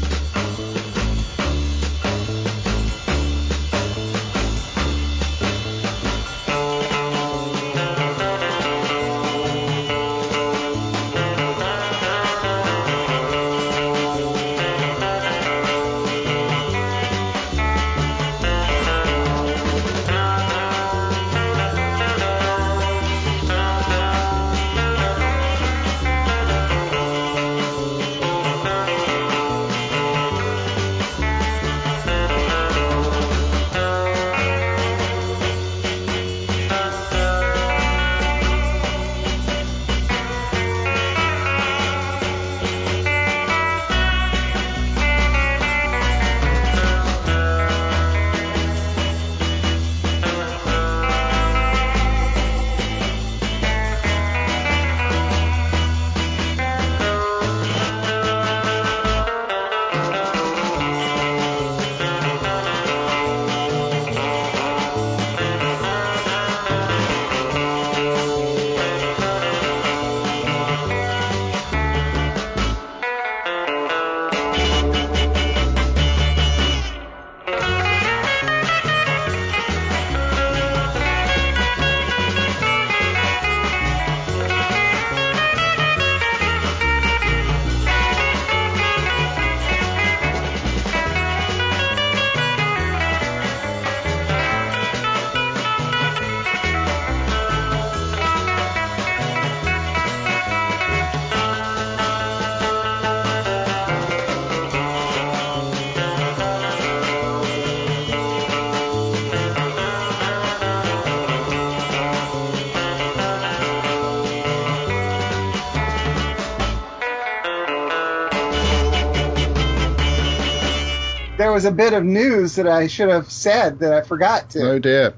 There was a bit of news that I should have said that I forgot to. Oh dear.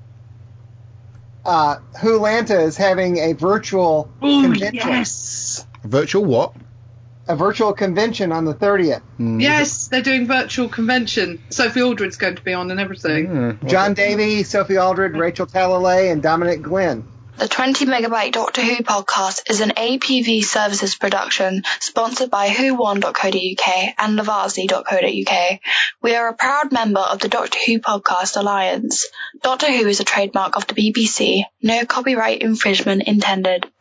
Wholanta is having a virtual convention. Yes. Virtual what? A virtual convention on the 30th. Yes, they're doing virtual convention. Sophie Aldred's going to be on and everything. John Davey, Sophie Aldred, Rachel Talalay, and Dominic Glenn. The 20 Megabyte Doctor Who podcast is an APV Services production sponsored by who1.co.uk and Lavazzi.co.uk. We are a proud member of the Doctor Who Podcast Alliance. Doctor Who is a trademark of the BBC. No copyright infringement intended.